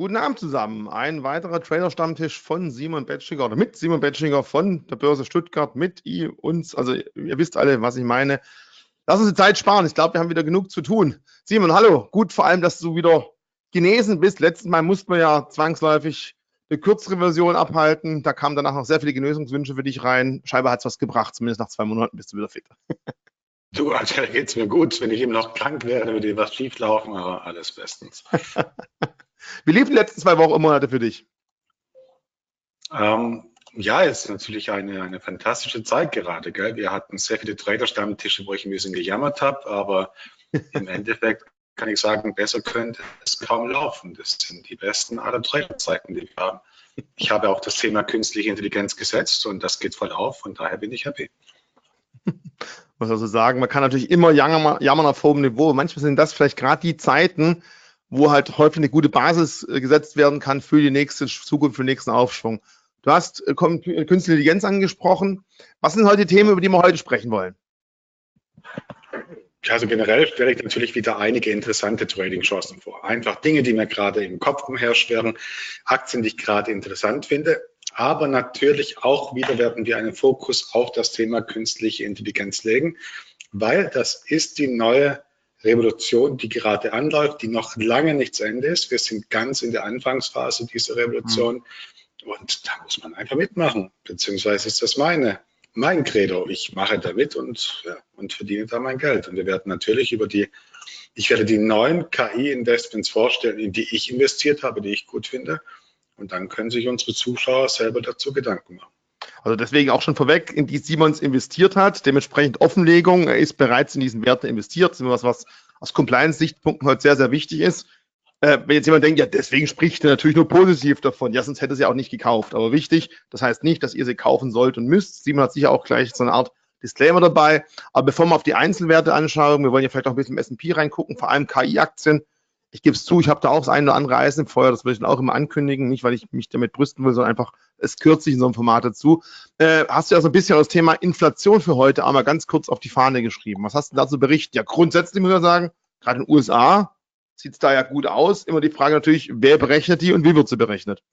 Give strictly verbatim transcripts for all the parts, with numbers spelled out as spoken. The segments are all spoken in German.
Guten Abend zusammen. Ein weiterer Trader-Stammtisch von Simon Betschiger oder mit Simon Betschiger von der Börse Stuttgart, mit ihr, uns. Also ihr wisst alle, was ich meine. Lass uns die Zeit sparen. Ich glaube, wir haben wieder genug zu tun. Simon, hallo. Gut vor allem, dass du wieder genesen bist. Letztes Mal mussten wir ja zwangsläufig eine kürzere Version abhalten. Da kamen danach noch sehr viele Genesungswünsche für dich rein. Scheinbar hat es was gebracht. Zumindest nach zwei Monaten bist du wieder fit. Du, Alter, geht's mir gut. Wenn ich eben noch krank wäre, würde dir was schief laufen, aber alles bestens. Wie liefen die letzten zwei Wochen und Monate für dich? Ähm, ja, es ist natürlich eine, eine fantastische Zeit gerade, gell? Wir hatten sehr viele Trader-Stammtische, wo ich ein bisschen gejammert habe, aber im Endeffekt kann ich sagen, besser könnte es kaum laufen. Das sind die besten aller Trader-Zeiten, die wir haben. Ich habe auch das Thema künstliche Intelligenz gesetzt und das geht voll auf, von daher bin ich happy. Muss also sagen, man kann natürlich immer jammern, jammern auf hohem Niveau. Manchmal sind das vielleicht gerade die Zeiten, wo halt häufig eine gute Basis äh, gesetzt werden kann für die nächste Zukunft, für den nächsten Aufschwung. Du hast äh, Künstliche Intelligenz angesprochen. Was sind heute die Themen, über die wir heute sprechen wollen? Also generell stelle ich natürlich wieder einige interessante Trading-Chancen vor. Einfach Dinge, die mir gerade im Kopf umherschwirren, Aktien, die ich gerade interessant finde. Aber natürlich auch wieder werden wir einen Fokus auf das Thema künstliche Intelligenz legen, weil das ist die neue Revolution, die gerade anläuft, die noch lange nicht zu Ende ist. Wir sind ganz in der Anfangsphase dieser Revolution mhm. und da muss man einfach mitmachen, beziehungsweise ist das meine, mein Credo. Ich mache da mit und, ja, und verdiene da mein Geld. Und wir werden natürlich über die, ich werde die neuen K I-Investments vorstellen, in die ich investiert habe, die ich gut finde. Und dann können sich unsere Zuschauer selber dazu Gedanken machen. Also deswegen auch schon vorweg, in die Simons investiert hat, dementsprechend Offenlegung, er ist bereits in diesen Werten investiert, das ist was, was aus Compliance-Sichtpunkten heute sehr, sehr wichtig ist. Äh, wenn jetzt jemand denkt, ja, deswegen spricht er natürlich nur positiv davon, ja, sonst hätte er sie auch nicht gekauft. Aber wichtig, das heißt nicht, dass ihr sie kaufen sollt und müsst. Simon hat sicher auch gleich so eine Art Disclaimer dabei. Aber bevor wir auf die Einzelwerte anschauen, wir wollen ja vielleicht auch ein bisschen im S und P reingucken, vor allem K I-Aktien. Ich gebe es zu, ich habe da auch das eine oder andere Eisen im Feuer, das will ich dann auch immer ankündigen, nicht weil ich mich damit brüsten will, sondern einfach, es kürzt sich in so einem Format dazu. Äh, hast du ja so ein bisschen das Thema Inflation für heute einmal ganz kurz auf die Fahne geschrieben. Was hast du dazu berichten? Ja, grundsätzlich muss ich sagen, gerade in den U S A sieht es da ja gut aus. Immer die Frage natürlich, wer berechnet die und wie wird sie berechnet?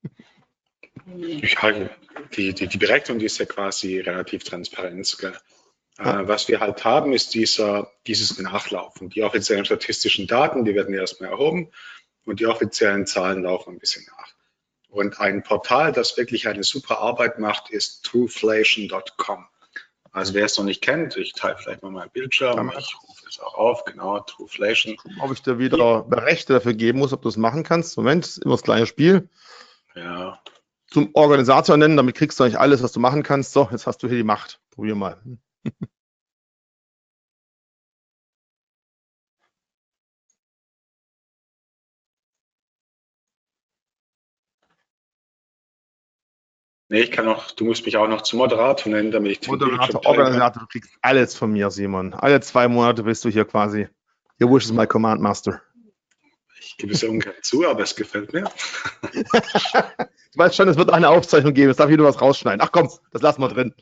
Ja, die, die, die Berechnung, die ist ja quasi relativ transparent. Gell? Ja. Was wir halt haben, ist dieser, dieses Nachlaufen. Die offiziellen statistischen Daten, die werden erstmal erhoben und die offiziellen Zahlen laufen ein bisschen nach. Und ein Portal, das wirklich eine super Arbeit macht, ist Trueflation Punkt com. Also wer es noch nicht kennt, ich teile vielleicht mal meinen Bildschirm, ich rufe es auch auf, genau, Trueflation. Ob ich dir wieder Rechte dafür geben muss, ob du es machen kannst. Moment, ist immer das gleiche Spiel. Ja. Zum Organisator nennen, damit kriegst du eigentlich alles, was du machen kannst. So, jetzt hast du hier die Macht. Probier mal. Nee, ich kann auch, du musst mich auch noch zum Moderator nennen, damit ich den Moderator, Organisator, du kriegst alles von mir, Simon. Alle zwei Monate bist du hier quasi. Your wish is my command master. Ich gebe es ja ungern zu, aber es gefällt mir. Ich weiß schon, es wird eine Aufzeichnung geben, es darf hier nur was rausschneiden. Ach komm, das lassen wir drin.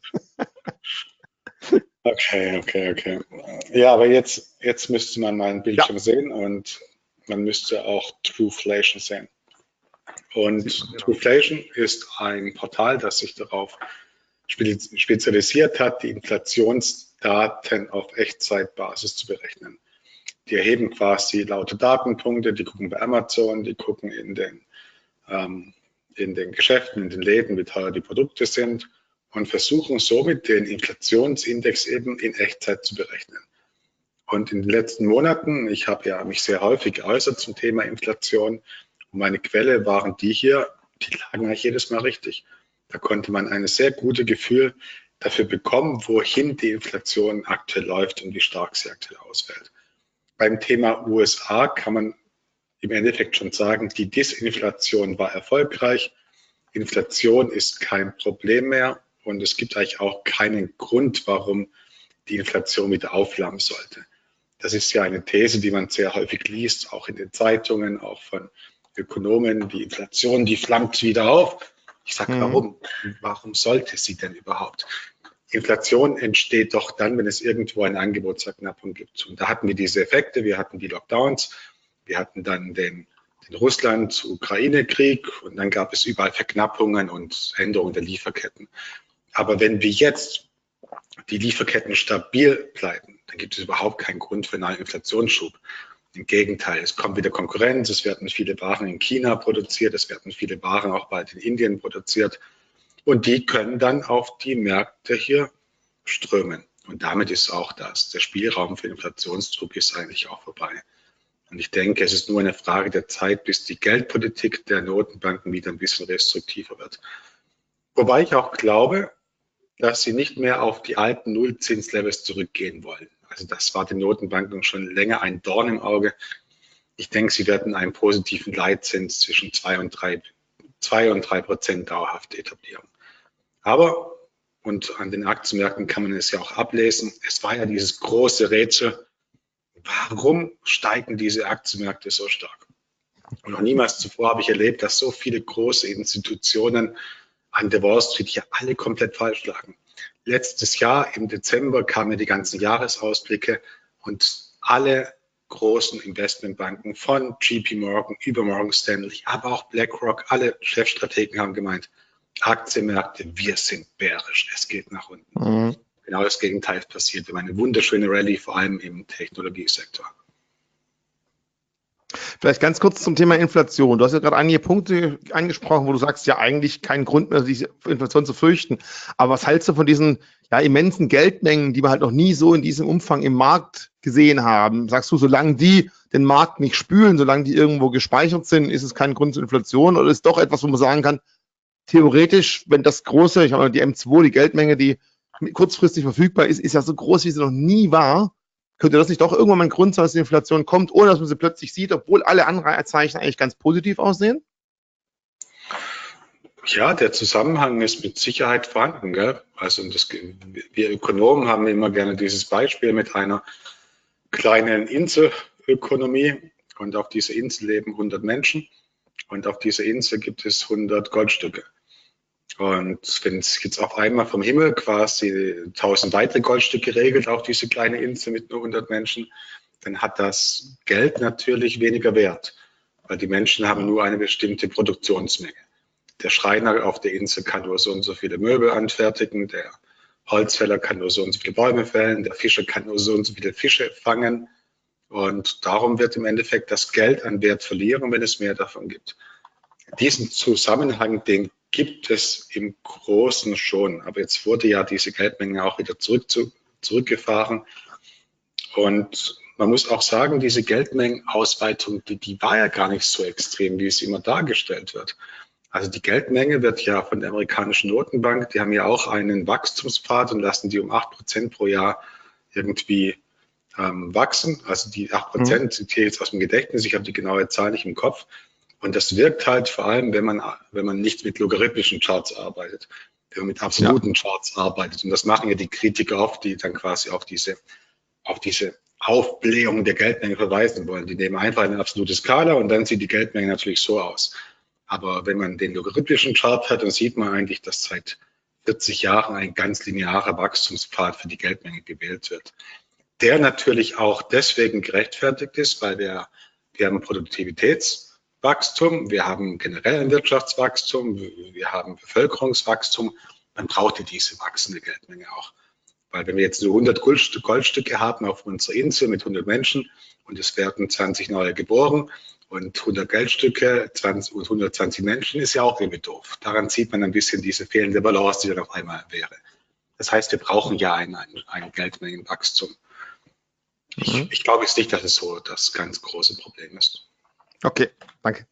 Okay, okay, okay. Ja, aber jetzt, jetzt müsste man meinen Bildschirm ja. sehen und man müsste auch Trueflation sehen. Und Trueflation ist ein Portal, das sich darauf spezialisiert hat, die Inflationsdaten auf Echtzeitbasis zu berechnen. Die erheben quasi lauter Datenpunkte, die gucken bei Amazon, die gucken in den, ähm, in den Geschäften, in den Läden, wie teuer die Produkte sind und versuchen somit den Inflationsindex eben in Echtzeit zu berechnen. Und in den letzten Monaten, ich habe ja mich sehr häufig geäußert zum Thema Inflation, und meine Quelle waren die hier, die lagen eigentlich jedes Mal richtig. Da konnte man ein sehr gutes Gefühl dafür bekommen, wohin die Inflation aktuell läuft und wie stark sie aktuell ausfällt. Beim Thema U S A kann man im Endeffekt schon sagen, die Disinflation war erfolgreich. Inflation ist kein Problem mehr und es gibt eigentlich auch keinen Grund, warum die Inflation wieder aufflammen sollte. Das ist ja eine These, die man sehr häufig liest, auch in den Zeitungen, auch von Ökonomen. Die Inflation, die flammt wieder auf. Ich sage, warum? Warum sollte sie denn überhaupt? Inflation entsteht doch dann, wenn es irgendwo eine Angebotsverknappung gibt. Und da hatten wir diese Effekte, wir hatten die Lockdowns, wir hatten dann den den Russland-Ukraine-Krieg und dann gab es überall Verknappungen und Änderungen der Lieferketten. Aber wenn wir jetzt die Lieferketten stabil bleiben, dann gibt es überhaupt keinen Grund für einen Inflationsschub. Im Gegenteil, es kommt wieder Konkurrenz, es werden viele Waren in China produziert, es werden viele Waren auch bald in Indien produziert und die können dann auf die Märkte hier strömen. Und damit ist auch das, der Spielraum für Inflationsdruck ist eigentlich auch vorbei. Und ich denke, es ist nur eine Frage der Zeit, bis die Geldpolitik der Notenbanken wieder ein bisschen restriktiver wird. Wobei ich auch glaube, dass sie nicht mehr auf die alten Nullzinslevels zurückgehen wollen. Also das war den Notenbanken schon länger ein Dorn im Auge. Ich denke, sie werden einen positiven Leitzins zwischen zwei und drei, zwei und drei Prozent dauerhaft etablieren. Aber, und an den Aktienmärkten kann man es ja auch ablesen, es war ja dieses große Rätsel, warum steigen diese Aktienmärkte so stark? Und noch niemals zuvor habe ich erlebt, dass so viele große Institutionen an der Wall Street hier alle komplett falsch lagen. Letztes Jahr im Dezember kamen die ganzen Jahresausblicke und alle großen Investmentbanken von J P Morgan über Morgan Stanley, aber auch BlackRock, alle Chefstrategen haben gemeint, Aktienmärkte, wir sind bärisch, es geht nach unten. Mhm. Genau das Gegenteil ist passiert. Wir haben eine wunderschöne Rallye, vor allem im Technologiesektor. Vielleicht ganz kurz zum Thema Inflation. Du hast ja gerade einige Punkte angesprochen, wo du sagst, ja eigentlich keinen Grund mehr, diese Inflation zu fürchten. Aber was hältst du von diesen ja, immensen Geldmengen, die wir halt noch nie so in diesem Umfang im Markt gesehen haben? Sagst du, solange die den Markt nicht spülen, solange die irgendwo gespeichert sind, ist es kein Grund zur Inflation? Oder ist doch etwas, wo man sagen kann, theoretisch, wenn das große, ich habe mal die M zwei, die Geldmenge, die kurzfristig verfügbar ist, ist ja so groß, wie sie noch nie war. Könnte das nicht doch irgendwann mal ein Grund sein, dass die Inflation kommt, ohne dass man sie plötzlich sieht, obwohl alle Anzeichen eigentlich ganz positiv aussehen? Ja, der Zusammenhang ist mit Sicherheit vorhanden. Gell? Also das, wir Ökonomen haben immer gerne dieses Beispiel mit einer kleinen Inselökonomie und auf dieser Insel leben hundert Menschen und auf dieser Insel gibt es hundert Goldstücke. Und wenn es jetzt auf einmal vom Himmel quasi tausend weitere Goldstücke regelt auf diese kleine Insel mit nur hundert Menschen, dann hat das Geld natürlich weniger Wert, weil die Menschen haben nur eine bestimmte Produktionsmenge. Der Schreiner auf der Insel kann nur so und so viele Möbel anfertigen, der Holzfäller kann nur so und so viele Bäume fällen, der Fischer kann nur so und so viele Fische fangen. Und darum wird im Endeffekt das Geld an Wert verlieren, wenn es mehr davon gibt. Diesen Zusammenhang, den gibt es im Großen schon. Aber jetzt wurde ja diese Geldmenge auch wieder zurück zu, zurückgefahren. Und man muss auch sagen, diese Geldmengenausweitung, die, die war ja gar nicht so extrem, wie es immer dargestellt wird. Also die Geldmenge wird ja von der amerikanischen Notenbank, die haben ja auch einen Wachstumspfad und lassen die um acht Prozent pro Jahr irgendwie ähm, wachsen. Also die acht Prozent sind hier jetzt aus dem Gedächtnis, ich habe die genaue Zahl nicht im Kopf. Und das wirkt halt vor allem, wenn man, wenn man nicht mit logarithmischen Charts arbeitet, wenn man mit absoluten ja. Charts arbeitet. Und das machen ja die Kritiker oft, die dann quasi auf diese, auf diese Aufblähung der Geldmenge verweisen wollen. Die nehmen einfach eine absolute Skala und dann sieht die Geldmenge natürlich so aus. Aber wenn man den logarithmischen Chart hat, dann sieht man eigentlich, dass seit vierzig Jahren ein ganz linearer Wachstumspfad für die Geldmenge gewählt wird. Der natürlich auch deswegen gerechtfertigt ist, weil wir, wir haben Produktivitäts- Wachstum, wir haben generell ein Wirtschaftswachstum, wir haben Bevölkerungswachstum, dann braucht ihr diese wachsende Geldmenge auch. Weil wenn wir jetzt nur hundert Goldstücke haben auf unserer Insel mit hundert Menschen und es werden zwanzig neue geboren und hundert Geldstücke zwanzig und hundertzwanzig Menschen, ist ja auch irgendwie doof. Daran sieht man ein bisschen diese fehlende Balance, die dann auf einmal wäre. Das heißt, wir brauchen ja ein, ein, ein Geldmengenwachstum. Ich, mhm. ich glaube jetzt nicht, dass es so das ganz große Problem ist. Okay, danke.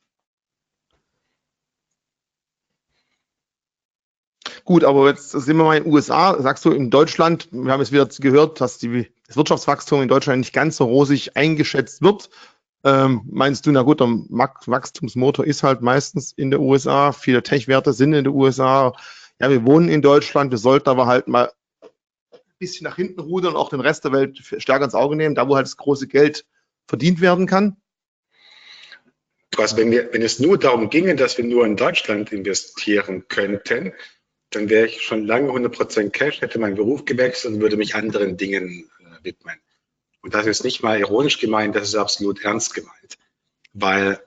Gut, aber jetzt sind wir mal in den U S A. Sagst du, in Deutschland, wir haben es wieder gehört, dass die, das Wirtschaftswachstum in Deutschland nicht ganz so rosig eingeschätzt wird. Ähm, meinst du, na gut, der Wachstumsmotor ist halt meistens in der U S A. Viele Tech-Werte sind in der U S A. Ja, wir wohnen in Deutschland. Wir sollten aber halt mal ein bisschen nach hinten rudern und auch den Rest der Welt stärker ins Auge nehmen, da wo halt das große Geld verdient werden kann. Also wenn, wir, wenn es nur darum ginge, dass wir nur in Deutschland investieren könnten, dann wäre ich schon lange hundert Prozent Cash, hätte meinen Beruf gewechselt und würde mich anderen Dingen äh, widmen. Und das ist nicht mal ironisch gemeint, das ist absolut ernst gemeint. Weil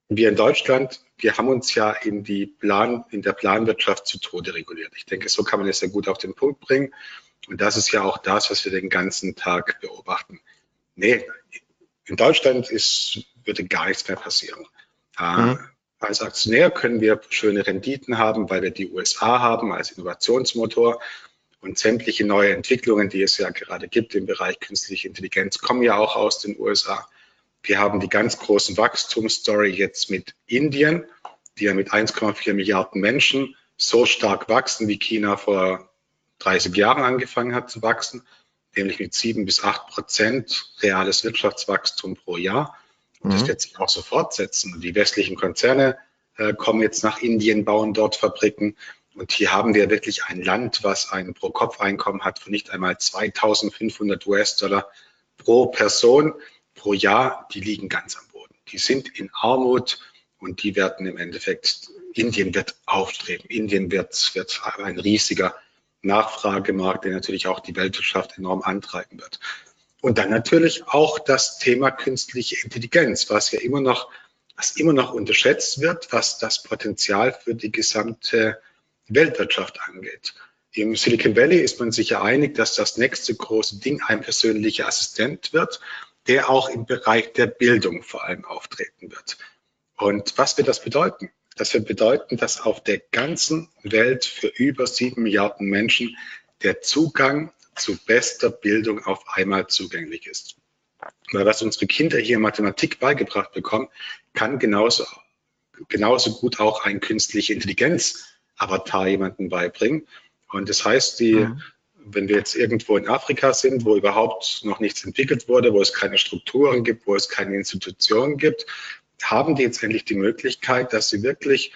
wir in Deutschland, wir haben uns ja in, die Plan, in der Planwirtschaft zu Tode reguliert. Ich denke, so kann man es sehr gut auf den Punkt bringen. Und das ist ja auch das, was wir den ganzen Tag beobachten. Nee, in Deutschland ist, würde gar nichts mehr passieren. Mhm. Als Aktionär können wir schöne Renditen haben, weil wir die U S A haben als Innovationsmotor. Und sämtliche neue Entwicklungen, die es ja gerade gibt im Bereich künstliche Intelligenz, kommen ja auch aus den U S A. Wir haben die ganz großen Wachstumsstory jetzt mit Indien, die ja mit eins Komma vier Milliarden Menschen so stark wachsen, wie China vor dreißig Jahren angefangen hat zu wachsen, nämlich mit sieben bis acht Prozent reales Wirtschaftswachstum pro Jahr. Und das wird sich auch so fortsetzen. Die westlichen Konzerne äh, kommen jetzt nach Indien, bauen dort Fabriken. Und hier haben wir wirklich ein Land, was ein Pro-Kopf-Einkommen hat von nicht einmal zweitausendfünfhundert US-Dollar pro Person pro Jahr. Die liegen ganz am Boden. Die sind in Armut und die werden im Endeffekt, Indien wird aufstreben. Indien wird, wird ein riesiger Nachfragemarkt, der natürlich auch die Weltwirtschaft enorm antreiben wird. Und dann natürlich auch das Thema künstliche Intelligenz, was ja immer noch, was immer noch unterschätzt wird, was das Potenzial für die gesamte Weltwirtschaft angeht. Im Silicon Valley ist man sich ja einig, dass das nächste große Ding ein persönlicher Assistent wird, der auch im Bereich der Bildung vor allem auftreten wird. Und was wird das bedeuten? Das wird bedeuten, dass auf der ganzen Welt für über sieben Milliarden Menschen der Zugang zu bester Bildung auf einmal zugänglich ist. Weil was unsere Kinder hier in Mathematik beigebracht bekommen, kann genauso, genauso gut auch ein künstliche Intelligenz-Avatar jemanden beibringen. Und das heißt, die, mhm. wenn wir jetzt irgendwo in Afrika sind, wo überhaupt noch nichts entwickelt wurde, wo es keine Strukturen gibt, wo es keine Institutionen gibt, haben die jetzt endlich die Möglichkeit, dass sie wirklich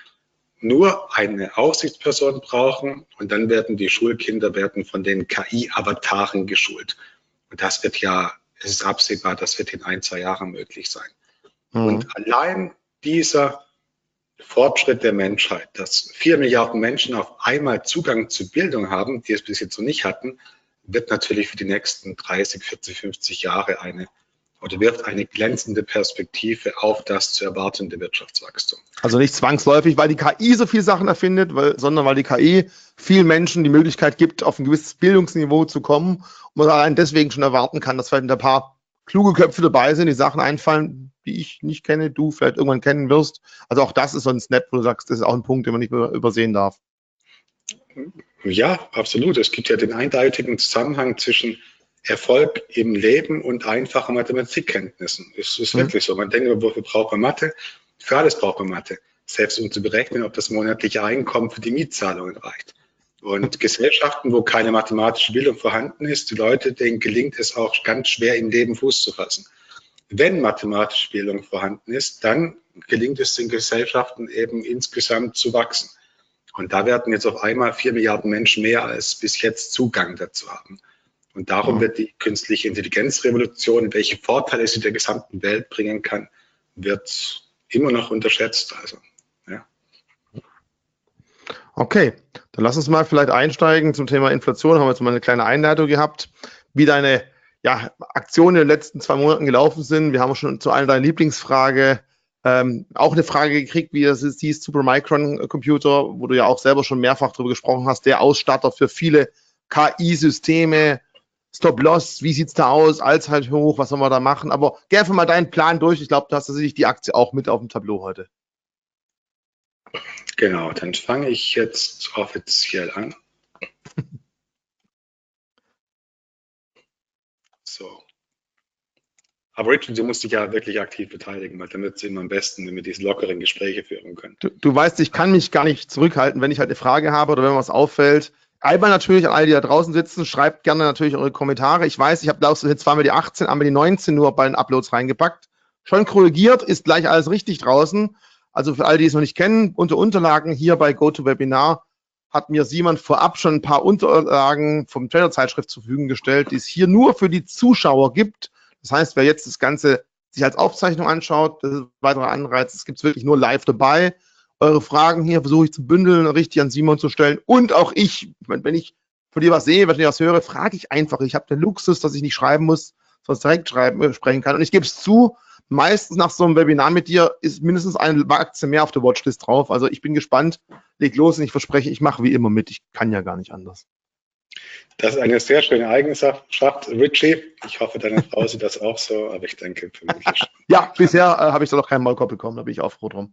nur eine Aufsichtsperson brauchen und dann werden die Schulkinder werden von den K I-Avataren geschult. Und das wird ja, es ist absehbar, das wird in ein, zwei Jahren möglich sein. Mhm. Und allein dieser Fortschritt der Menschheit, dass vier Milliarden Menschen auf einmal Zugang zu Bildung haben, die es bis jetzt noch nicht hatten, wird natürlich für die nächsten dreißig, vierzig, fünfzig Jahre eine oder wirft eine glänzende Perspektive auf das zu erwartende Wirtschaftswachstum. Also nicht zwangsläufig, weil die K I so viele Sachen erfindet, weil, sondern weil die K I vielen Menschen die Möglichkeit gibt, auf ein gewisses Bildungsniveau zu kommen und man allein deswegen schon erwarten kann, dass vielleicht ein paar kluge Köpfe dabei sind, die Sachen einfallen, die ich nicht kenne, du vielleicht irgendwann kennen wirst. Also auch das ist so ein Snap, wo du sagst, das ist auch ein Punkt, den man nicht übersehen darf. Ja, absolut. Es gibt ja den eindeutigen Zusammenhang zwischen Erfolg im Leben und einfache Mathematikkenntnissen. Es ist mhm. wirklich so. Man denkt, wofür braucht man Mathe? Für alles braucht man Mathe. Selbst um zu berechnen, ob das monatliche Einkommen für die Mietzahlungen reicht. Und Gesellschaften, wo keine mathematische Bildung vorhanden ist, die Leute, denen gelingt es auch ganz schwer, im Leben Fuß zu fassen. Wenn mathematische Bildung vorhanden ist, dann gelingt es den Gesellschaften eben insgesamt zu wachsen. Und da werden jetzt auf einmal vier Milliarden Menschen mehr als bis jetzt Zugang dazu haben. Und darum mhm. wird die künstliche Intelligenzrevolution, welche Vorteile sie der gesamten Welt bringen kann, wird immer noch unterschätzt. Also, ja. Okay, dann lass uns mal vielleicht einsteigen zum Thema Inflation. Haben wir jetzt mal eine kleine Einleitung gehabt, wie deine ja, Aktionen in den letzten zwei Monaten gelaufen sind. Wir haben schon zu einer deiner Lieblingsfrage ähm, auch eine Frage gekriegt, wie das ist, dieses Supermicron-Computer, wo du ja auch selber schon mehrfach darüber gesprochen hast, der Ausstatter für viele K I-Systeme, Stop-Loss, wie sieht's da aus, Allzeit hoch, was sollen wir da machen? Aber geh einfach mal deinen Plan durch. Ich glaube, du hast tatsächlich die Aktie auch mit auf dem Tableau heute. Genau, dann fange ich jetzt offiziell an. So. Aber Richard, du musst dich ja wirklich aktiv beteiligen, weil damit ist immer am besten, wenn wir diese lockeren Gespräche führen können. Du, du weißt, ich kann mich gar nicht zurückhalten, wenn ich halt eine Frage habe oder wenn mir was auffällt. Einmal natürlich an alle, die da draußen sitzen, schreibt gerne natürlich eure Kommentare. Ich weiß, ich habe da jetzt zweimal die achtzehn, einmal die neunzehn nur bei den Uploads reingepackt. Schon korrigiert, ist gleich alles richtig draußen. Also für alle, die es noch nicht kennen, unter Unterlagen hier bei GoToWebinar hat mir Simon vorab schon ein paar Unterlagen vom Trader-Zeitschrift zur Verfügung gestellt, die es hier nur für die Zuschauer gibt. Das heißt, wer jetzt das Ganze sich als Aufzeichnung anschaut, das ist ein weiterer Anreiz, es gibt es wirklich nur live dabei. Eure Fragen hier versuche ich zu bündeln, richtig an Simon zu stellen. Und auch ich, wenn ich von dir was sehe, wenn ich was höre, frage ich einfach. Ich habe den Luxus, dass ich nicht schreiben muss, sondern direkt schreiben, sprechen kann. Und ich gebe es zu, meistens nach so einem Webinar mit dir ist mindestens eine Aktie mehr auf der Watchlist drauf. Also ich bin gespannt, leg los und ich verspreche, ich mache wie immer mit. Ich kann ja gar nicht anders. Das ist eine sehr schöne Eigenschaft, Richie. Ich hoffe, deine Frau sieht das auch so, aber ich denke vermutlich schon. Ja, bisher äh, habe ich da noch keinen Maulkorb bekommen, da bin ich auch froh drum.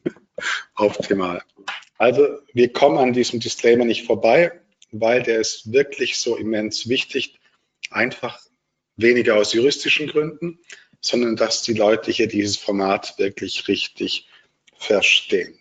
Optimal. Also wir kommen an diesem Disclaimer nicht vorbei, weil der ist wirklich so immens wichtig. Einfach weniger aus juristischen Gründen, sondern dass die Leute hier dieses Format wirklich richtig verstehen.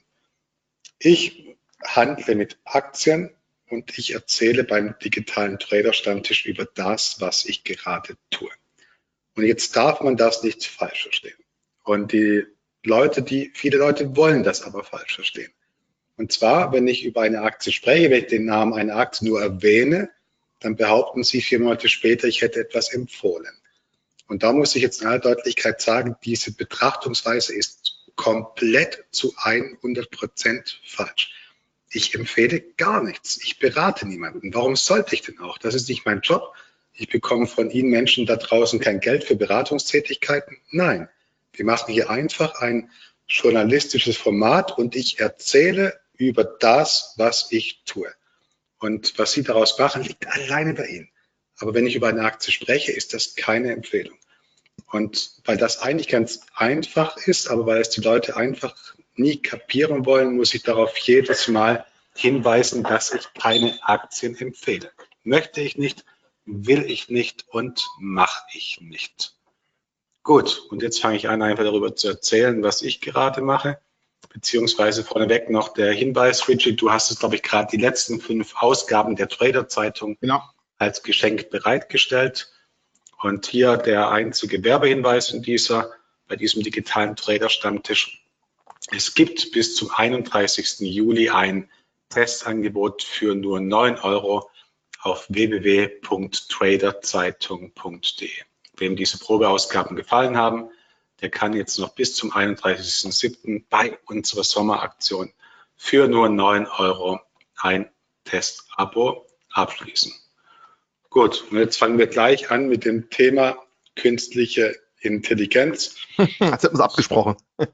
Ich handle mit Aktien und ich erzähle beim digitalen Trader-Stammtisch über das, was ich gerade tue. Und jetzt darf man das nicht falsch verstehen. Und die Leute, die, viele Leute wollen das aber falsch verstehen. Und zwar, wenn ich über eine Aktie spreche, wenn ich den Namen einer Aktie nur erwähne, dann behaupten sie vier Monate später, ich hätte etwas empfohlen. Und da muss ich jetzt in aller Deutlichkeit sagen, diese Betrachtungsweise ist komplett zu hundert Prozent falsch. Ich empfehle gar nichts. Ich berate niemanden. Warum sollte ich denn auch? Das ist nicht mein Job. Ich bekomme von Ihnen Menschen da draußen kein Geld für Beratungstätigkeiten. Nein, wir machen hier einfach ein journalistisches Format und ich erzähle über das, was ich tue. Und was Sie daraus machen, liegt alleine bei Ihnen. Aber wenn ich über eine Aktie spreche, ist das keine Empfehlung. Und weil das eigentlich ganz einfach ist, aber weil es die Leute einfach nie kapieren wollen, muss ich darauf jedes Mal hinweisen, dass ich keine Aktien empfehle. Möchte ich nicht, will ich nicht und mache ich nicht. Gut, und jetzt fange ich an, einfach darüber zu erzählen, was ich gerade mache. Beziehungsweise vorneweg noch der Hinweis, Richie, du hast es, glaube ich, gerade die letzten fünf Ausgaben der Trader-Zeitung Genau. als Geschenk bereitgestellt. Und hier der einzige Werbehinweis in dieser, bei diesem digitalen Trader-Stammtisch. Es gibt bis zum einunddreißigsten Juli ein Testangebot für nur neun Euro auf w w w punkt traderzeitung punkt de. Wem diese Probeausgaben gefallen haben, der kann jetzt noch bis zum einunddreißigsten siebten bei unserer Sommeraktion für nur neun Euro ein Testabo abschließen. Gut, und jetzt fangen wir gleich an mit dem Thema künstliche Intelligenz. Jetzt hätten wir es abgesprochen.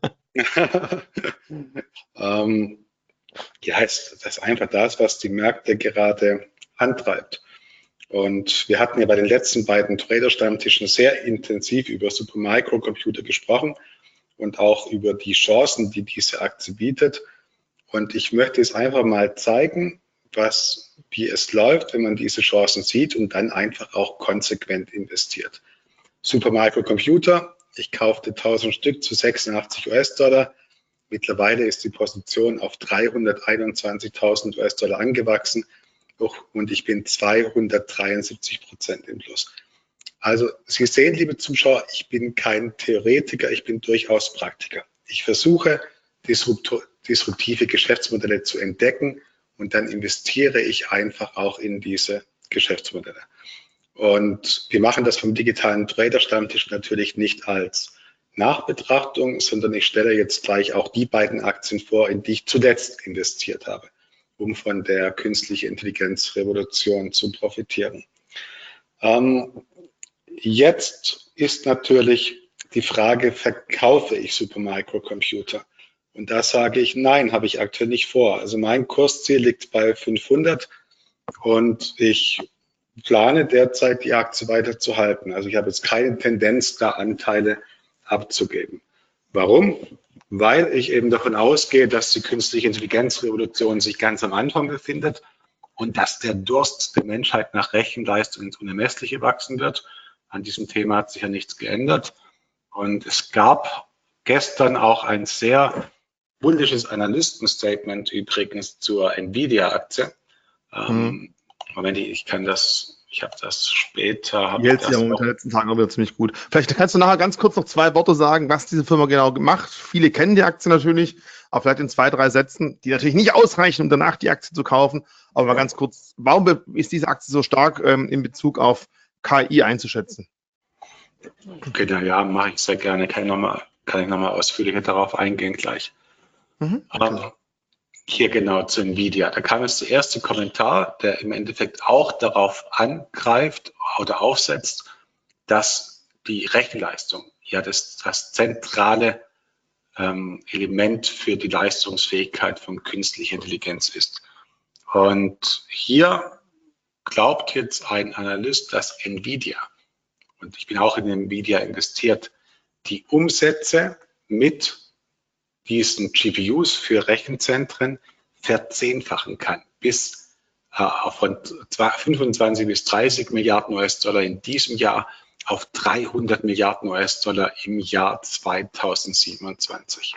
ähm, ja, das ist einfach das, was die Märkte gerade antreibt. Und wir hatten ja bei den letzten beiden Trader-Stammtischen sehr intensiv über Supermicrocomputer gesprochen und auch über die Chancen, die diese Aktie bietet. Und ich möchte es einfach mal zeigen, was, wie es läuft, wenn man diese Chancen sieht und dann einfach auch konsequent investiert. Supermicrocomputer, ich kaufte tausend Stück zu sechsundachtzig US-Dollar. Mittlerweile ist die Position auf dreihunderteinundzwanzigtausend US-Dollar angewachsen und ich bin zweihundertdreiundsiebzig Prozent im Plus. Also Sie sehen, liebe Zuschauer, ich bin kein Theoretiker, ich bin durchaus Praktiker. Ich versuche, disruptive Geschäftsmodelle zu entdecken und dann investiere ich einfach auch in diese Geschäftsmodelle. Und wir machen das vom digitalen Trader-Stammtisch natürlich nicht als Nachbetrachtung, sondern ich stelle jetzt gleich auch die beiden Aktien vor, in die ich zuletzt investiert habe, um von der künstlichen Intelligenzrevolution zu profitieren. Ähm, jetzt ist natürlich die Frage, verkaufe ich Supermicrocomputer? Und da sage ich, nein, habe ich aktuell nicht vor. Also mein Kursziel liegt bei fünfhundert und ich plane derzeit die Aktie weiter zu halten. Also ich habe jetzt keine Tendenz, da Anteile abzugeben. Warum? Weil ich eben davon ausgehe, dass die künstliche Intelligenzrevolution sich ganz am Anfang befindet und dass der Durst der Menschheit nach Rechenleistung ins Unermessliche wachsen wird. An diesem Thema hat sich ja nichts geändert. Und es gab gestern auch ein sehr bullisches Analystenstatement übrigens zur Nvidia-Aktie. Mhm. Ähm, Moment, ich kann das, ich habe das später. Hab Die hält sich ja momentan in den letzten Tagen auch wieder ziemlich gut. Vielleicht kannst du nachher ganz kurz noch zwei Worte sagen, was diese Firma genau macht. Viele kennen die Aktie natürlich, aber vielleicht in zwei, drei Sätzen, die natürlich nicht ausreichen, um danach die Aktie zu kaufen. Aber mal ganz kurz, warum ist diese Aktie so stark ähm, in Bezug auf K I einzuschätzen? Okay, na ja, mache ich sehr gerne. Kann ich nochmal noch mal ausführlicher darauf eingehen gleich. Mhm, okay. Hier genau zu Nvidia. Da kam jetzt der erste Kommentar, der im Endeffekt auch darauf angreift oder aufsetzt, dass die Rechenleistung ja das, das zentrale ähm, Element für die Leistungsfähigkeit von künstlicher Intelligenz ist. Und hier glaubt jetzt ein Analyst, dass Nvidia, und ich bin auch in Nvidia investiert, die Umsätze mit diesen G P Us für Rechenzentren verzehnfachen kann, bis äh, von fünfundzwanzig bis dreißig Milliarden U S-Dollar in diesem Jahr auf dreihundert Milliarden U S-Dollar im Jahr zweitausendsiebenundzwanzig.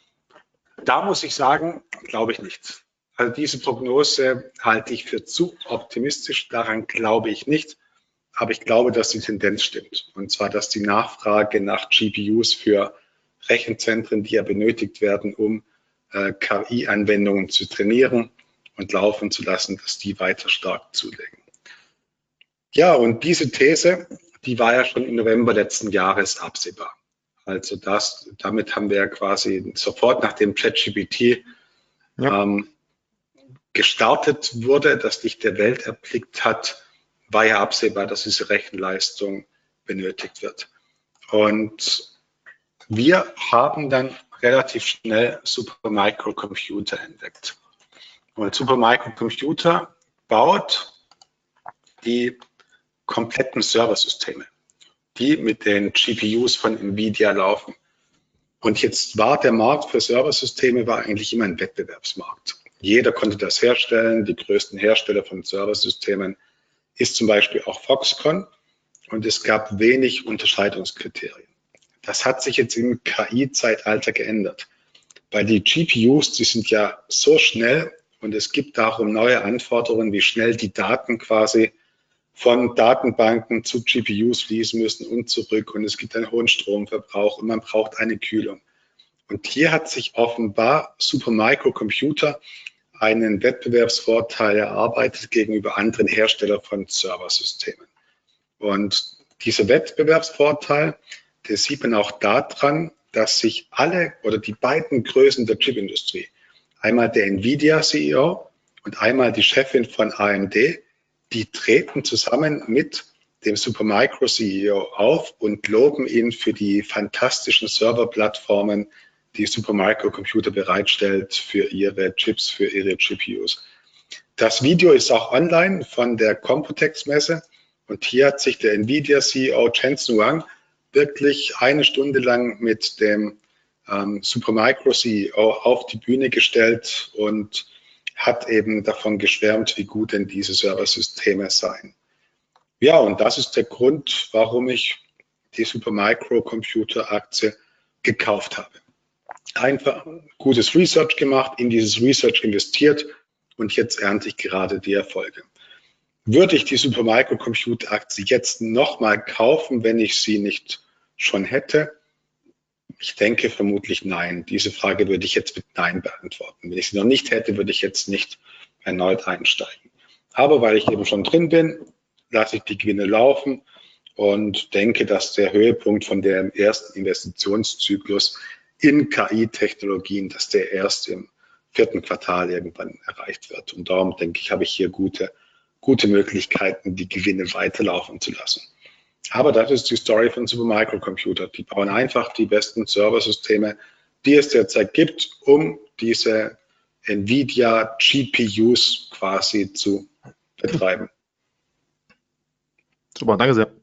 Da muss ich sagen, glaube ich nicht. Also diese Prognose halte ich für zu optimistisch, daran glaube ich nicht. Aber ich glaube, dass die Tendenz stimmt. Und zwar, dass die Nachfrage nach G P Us für Rechenzentren, die ja benötigt werden, um äh, K I-Anwendungen zu trainieren und laufen zu lassen, dass die weiter stark zulegen. Ja, und diese These, die war ja schon im November letzten Jahres absehbar. Also das, damit haben wir ja quasi sofort nach dem ChatGPT ja. ähm, gestartet wurde, das Licht der Welt erblickt hat, war ja absehbar, dass diese Rechenleistung benötigt wird. Und wir haben dann relativ schnell Supermicrocomputer entdeckt. Und Supermicrocomputer baut die kompletten Serversysteme, die mit den G P Us von Nvidia laufen. Und jetzt war der Markt für Serversysteme war eigentlich immer ein Wettbewerbsmarkt. Jeder konnte das herstellen. Die größten Hersteller von Serversystemen ist zum Beispiel auch Foxconn. Und es gab wenig Unterscheidungskriterien. Das hat sich jetzt im K I-Zeitalter geändert. Weil die G P Us, die sind ja so schnell und es gibt darum neue Anforderungen, wie schnell die Daten quasi von Datenbanken zu G P Us fließen müssen und zurück. Und es gibt einen hohen Stromverbrauch und man braucht eine Kühlung. Und hier hat sich offenbar Supermicrocomputer einen Wettbewerbsvorteil erarbeitet gegenüber anderen Herstellern von Serversystemen. Und dieser Wettbewerbsvorteil, der sieht man auch daran, dass sich alle oder die beiden Größen der Chipindustrie, einmal der Nvidia C E O und einmal die Chefin von A M D, die treten zusammen mit dem Supermicro C E O auf und loben ihn für die fantastischen Serverplattformen, die Supermicrocomputer bereitstellt für ihre Chips, für ihre G P Us. Das Video ist auch online von der Computex-Messe und hier hat sich der Nvidia C E O Jensen Huang wirklich eine Stunde lang mit dem ähm, Supermicro C E O auf die Bühne gestellt und hat eben davon geschwärmt, wie gut denn diese Serversysteme seien. Ja, und das ist der Grund, warum ich die Supermicro-Computer-Aktie gekauft habe. Einfach gutes Research gemacht, in dieses Research investiert und jetzt ernte ich gerade die Erfolge. Würde ich die Supermicro-Computer-Aktie jetzt nochmal kaufen, wenn ich sie nicht schon hätte? Ich denke vermutlich nein. Diese Frage würde ich jetzt mit Nein beantworten. Wenn ich sie noch nicht hätte, würde ich jetzt nicht erneut einsteigen. Aber weil ich eben schon drin bin, lasse ich die Gewinne laufen und denke, dass der Höhepunkt von dem ersten Investitionszyklus in K I-Technologien, dass der erst im vierten Quartal irgendwann erreicht wird. Und darum denke ich, habe ich hier gute, gute Möglichkeiten, die Gewinne weiterlaufen zu lassen. Aber das ist die Story von Supermicrocomputer. Die bauen einfach die besten Serversysteme, die es derzeit gibt, um diese Nvidia G P Us quasi zu betreiben. Super, danke sehr.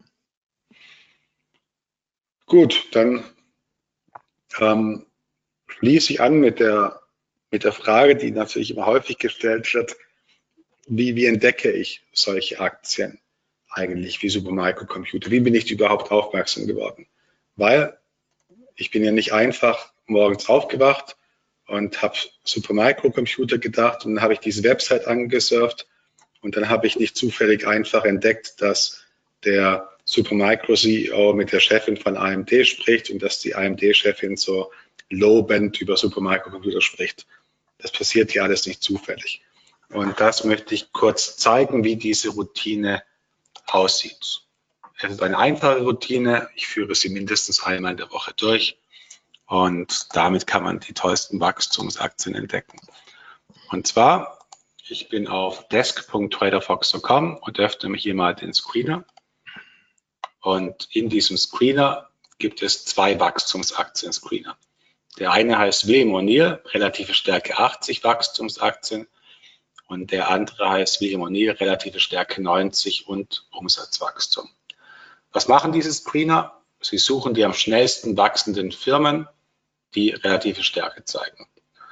Gut, dann ähm, schließe ich an mit der, mit der Frage, die natürlich immer häufig gestellt wird, wie, wie entdecke ich solche Aktien eigentlich wie Supermicrocomputer? Wie bin ich überhaupt aufmerksam geworden? Weil ich bin ja nicht einfach morgens aufgewacht und habe Supermicrocomputer gedacht und dann habe ich diese Website angesurft und dann habe ich nicht zufällig einfach entdeckt, dass der Supermicro C E O mit der Chefin von A M D spricht und dass die A M D-Chefin so lobend über Supermicrocomputer spricht. Das passiert ja alles nicht zufällig. Und das möchte ich kurz zeigen, wie diese Routine aussieht. Es ist eine einfache Routine. Ich führe sie mindestens einmal in der Woche durch und damit kann man die tollsten Wachstumsaktien entdecken. Und zwar, ich bin auf desk punkt traderfox punkt com und öffne mir hier mal den Screener. Und in diesem Screener gibt es zwei Wachstumsaktien-Screener. Der eine heißt William O'Neill, relative Stärke achtzig Wachstumsaktien. Und der andere heißt William O'Neill, relative Stärke neunzig und Umsatzwachstum. Was machen diese Screener? Sie suchen die am schnellsten wachsenden Firmen, die relative Stärke zeigen.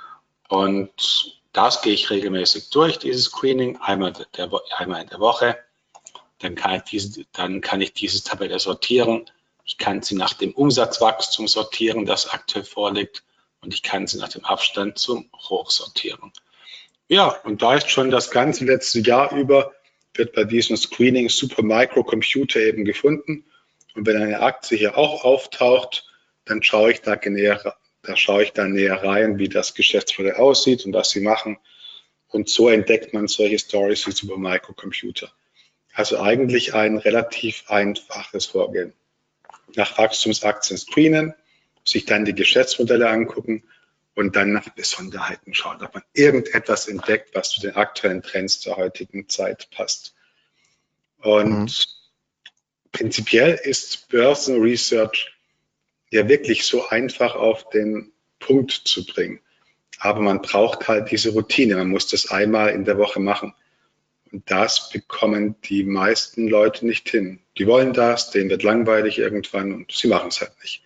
Und das gehe ich regelmäßig durch, dieses Screening, einmal, der, einmal in der Woche. Dann kann, ich diese, dann kann ich diese Tabelle sortieren. Ich kann sie nach dem Umsatzwachstum sortieren, das aktuell vorliegt. Und ich kann sie nach dem Abstand zum Hoch sortieren. Ja, und da ist schon das ganze letzte Jahr über, wird bei diesem Screening Supermicro Computer eben gefunden. Und wenn eine Aktie hier auch auftaucht, dann schaue ich da näher, da schaue ich da näher rein, wie das Geschäftsmodell aussieht und was sie machen. Und so entdeckt man solche Stories wie Supermicro Computer. Also eigentlich ein relativ einfaches Vorgehen. Nach Wachstumsaktien screenen, sich dann die Geschäftsmodelle angucken und dann nach Besonderheiten schauen, ob man irgendetwas entdeckt, was zu den aktuellen Trends der heutigen Zeit passt. Und mhm. prinzipiell ist Börsenresearch ja wirklich so einfach auf den Punkt zu bringen. Aber man braucht halt diese Routine. Man muss das einmal in der Woche machen. Und das bekommen die meisten Leute nicht hin. Die wollen das, denen wird langweilig irgendwann und sie machen es halt nicht.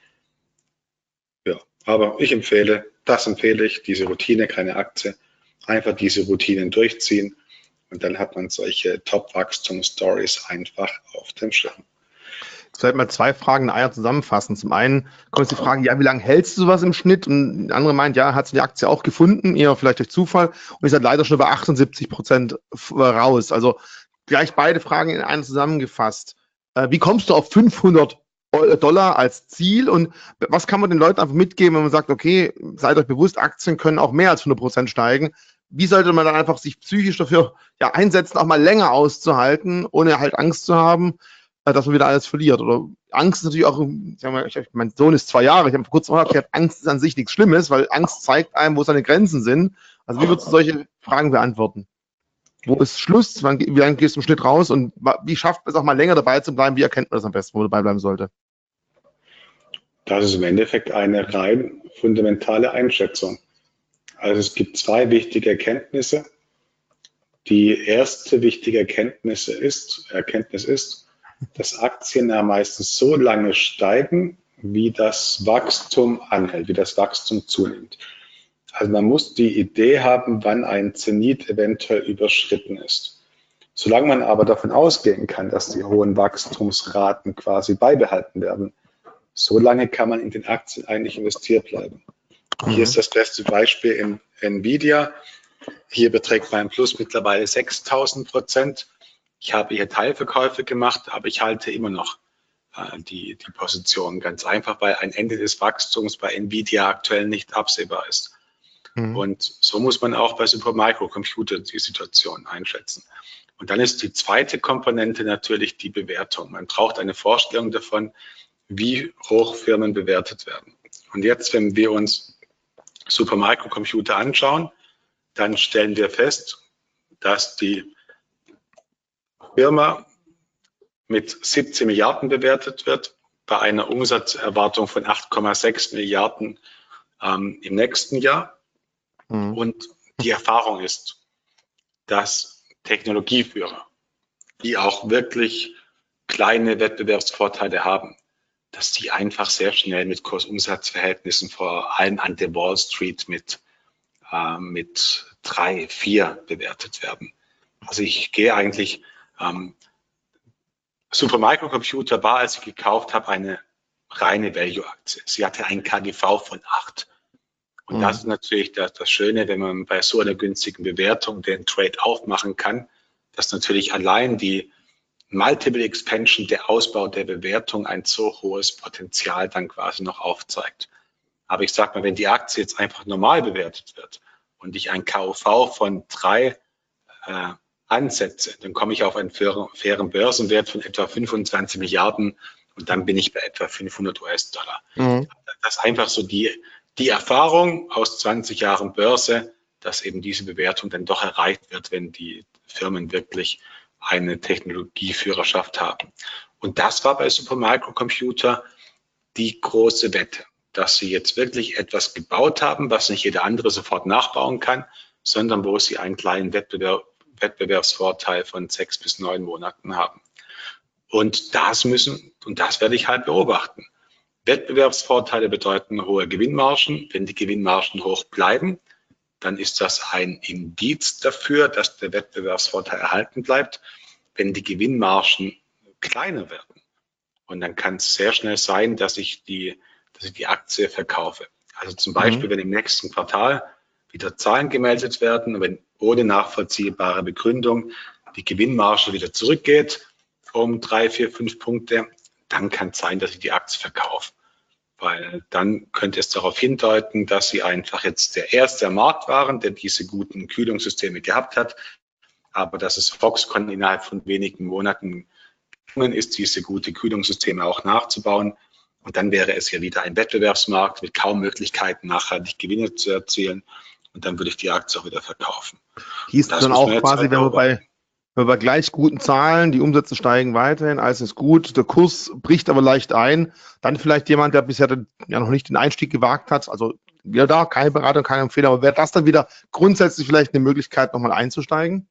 Ja, aber ich empfehle, das empfehle ich, diese Routine, keine Aktie, einfach diese Routinen durchziehen und dann hat man solche Top-Wachstum-Stories einfach auf dem Schirm. Vielleicht mal zwei Fragen in einer zusammenfassen. Zum einen kommt die Frage, ja, wie lange hältst du sowas im Schnitt? Und der andere meint, ja, hat sie die Aktie auch gefunden, eher vielleicht durch Zufall. Und ist halt leider schon bei achtundsiebzig Prozent raus. Also gleich beide Fragen in einer zusammengefasst. Wie kommst du auf fünfhundert Dollar als Ziel? Und was kann man den Leuten einfach mitgeben, wenn man sagt, okay, seid euch bewusst, Aktien können auch mehr als hundert Prozent steigen. Wie sollte man dann einfach sich psychisch dafür ja, einsetzen, auch mal länger auszuhalten, ohne halt Angst zu haben, dass man wieder alles verliert? Oder Angst ist natürlich auch, ich mal, ich, mein Sohn ist zwei Jahre, ich habe vor kurzem auch gesagt, Angst ist an sich nichts Schlimmes, weil Angst zeigt einem, wo seine Grenzen sind. Also wie würdest du solche Fragen beantworten? Wo ist Schluss? Wann, wie lange gehst du im Schnitt raus? Und wie schafft man es auch mal länger dabei zu bleiben? Wie erkennt man das am besten, wo man dabei bleiben sollte? Das ist im Endeffekt eine rein fundamentale Einschätzung. Also es gibt zwei wichtige Erkenntnisse. Die erste wichtige Erkenntnis ist, Erkenntnis ist, dass Aktien ja meistens so lange steigen, wie das Wachstum anhält, wie das Wachstum zunimmt. Also man muss die Idee haben, wann ein Zenit eventuell überschritten ist. Solange man aber davon ausgehen kann, dass die hohen Wachstumsraten quasi beibehalten werden, solange kann man in den Aktien eigentlich investiert bleiben. Mhm. Hier ist das beste Beispiel in Nvidia. Hier beträgt mein Plus mittlerweile sechstausend Prozent. Ich habe hier Teilverkäufe gemacht, aber ich halte immer noch äh, die, die Position ganz einfach, weil ein Ende des Wachstums bei Nvidia aktuell nicht absehbar ist. Mhm. Und so muss man auch bei Supermicro Computer die Situation einschätzen. Und dann ist die zweite Komponente natürlich die Bewertung. Man braucht eine Vorstellung davon, wie hoch Firmen bewertet werden. Und jetzt, wenn wir uns Supermicro Computer anschauen, dann stellen wir fest, dass die Firma mit siebzehn Milliarden bewertet wird, bei einer Umsatzerwartung von acht Komma sechs Milliarden ähm, im nächsten Jahr. Mhm. Und die Erfahrung ist, dass Technologieführer, die auch wirklich kleine Wettbewerbsvorteile haben, dass die einfach sehr schnell mit Kurs-Umsatz-Verhältnissen vor allem an der Wall Street mit, äh, mit drei, vier bewertet werden. Also ich gehe eigentlich, ähm, Supermicro Computer war, als ich gekauft habe, eine reine Value-Aktie. Sie hatte einen K G V von acht. Und mhm. das ist natürlich das, das Schöne, wenn man bei so einer günstigen Bewertung den Trade aufmachen kann, dass natürlich allein die Multiple Expansion, der Ausbau der Bewertung, ein so hohes Potenzial dann quasi noch aufzeigt. Aber ich sage mal, wenn die Aktie jetzt einfach normal bewertet wird und ich ein K U V von drei äh, ansetze, dann komme ich auf einen fairen Börsenwert von etwa fünfundzwanzig Milliarden und dann bin ich bei etwa fünfhundert US-Dollar. Mhm. Das ist einfach so die, die Erfahrung aus zwanzig Jahren Börse, dass eben diese Bewertung dann doch erreicht wird, wenn die Firmen wirklich eine Technologieführerschaft haben. Und das war bei Supermicro Computer die große Wette, dass sie jetzt wirklich etwas gebaut haben, was nicht jeder andere sofort nachbauen kann, sondern wo sie einen kleinen Wettbewerb, Wettbewerbsvorteil von sechs bis neun Monaten haben. Und das müssen, und das werde ich halt beobachten. Wettbewerbsvorteile bedeuten hohe Gewinnmargen. Wenn die Gewinnmargen hoch bleiben, dann ist das ein Indiz dafür, dass der Wettbewerbsvorteil erhalten bleibt. Wenn die Gewinnmargen kleiner werden, und dann kann es sehr schnell sein, dass ich die, dass ich die Aktie verkaufe. Also zum Beispiel, mhm. wenn im nächsten Quartal wieder Zahlen gemeldet werden, und wenn ohne nachvollziehbare Begründung die Gewinnmarge wieder zurückgeht um drei, vier, fünf Punkte, dann kann es sein, dass ich die Aktie verkaufe. Weil dann könnte es darauf hindeuten, dass sie einfach jetzt der erste am Markt waren, der diese guten Kühlungssysteme gehabt hat, aber dass es Foxconn innerhalb von wenigen Monaten gelungen ist, diese gute Kühlungssysteme auch nachzubauen. Und dann wäre es ja wieder ein Wettbewerbsmarkt mit kaum Möglichkeiten, nachhaltig Gewinne zu erzielen. Und dann würde ich die Aktie auch wieder verkaufen. Hieß dann auch quasi, halt wenn wir bei wenn wir bei gleich guten Zahlen, die Umsätze steigen weiterhin, alles ist gut, der Kurs bricht aber leicht ein, dann vielleicht jemand, der bisher den, ja noch nicht den Einstieg gewagt hat, also wieder da, keine Beratung, keine Empfehlung, aber wäre das dann wieder grundsätzlich vielleicht eine Möglichkeit, nochmal einzusteigen?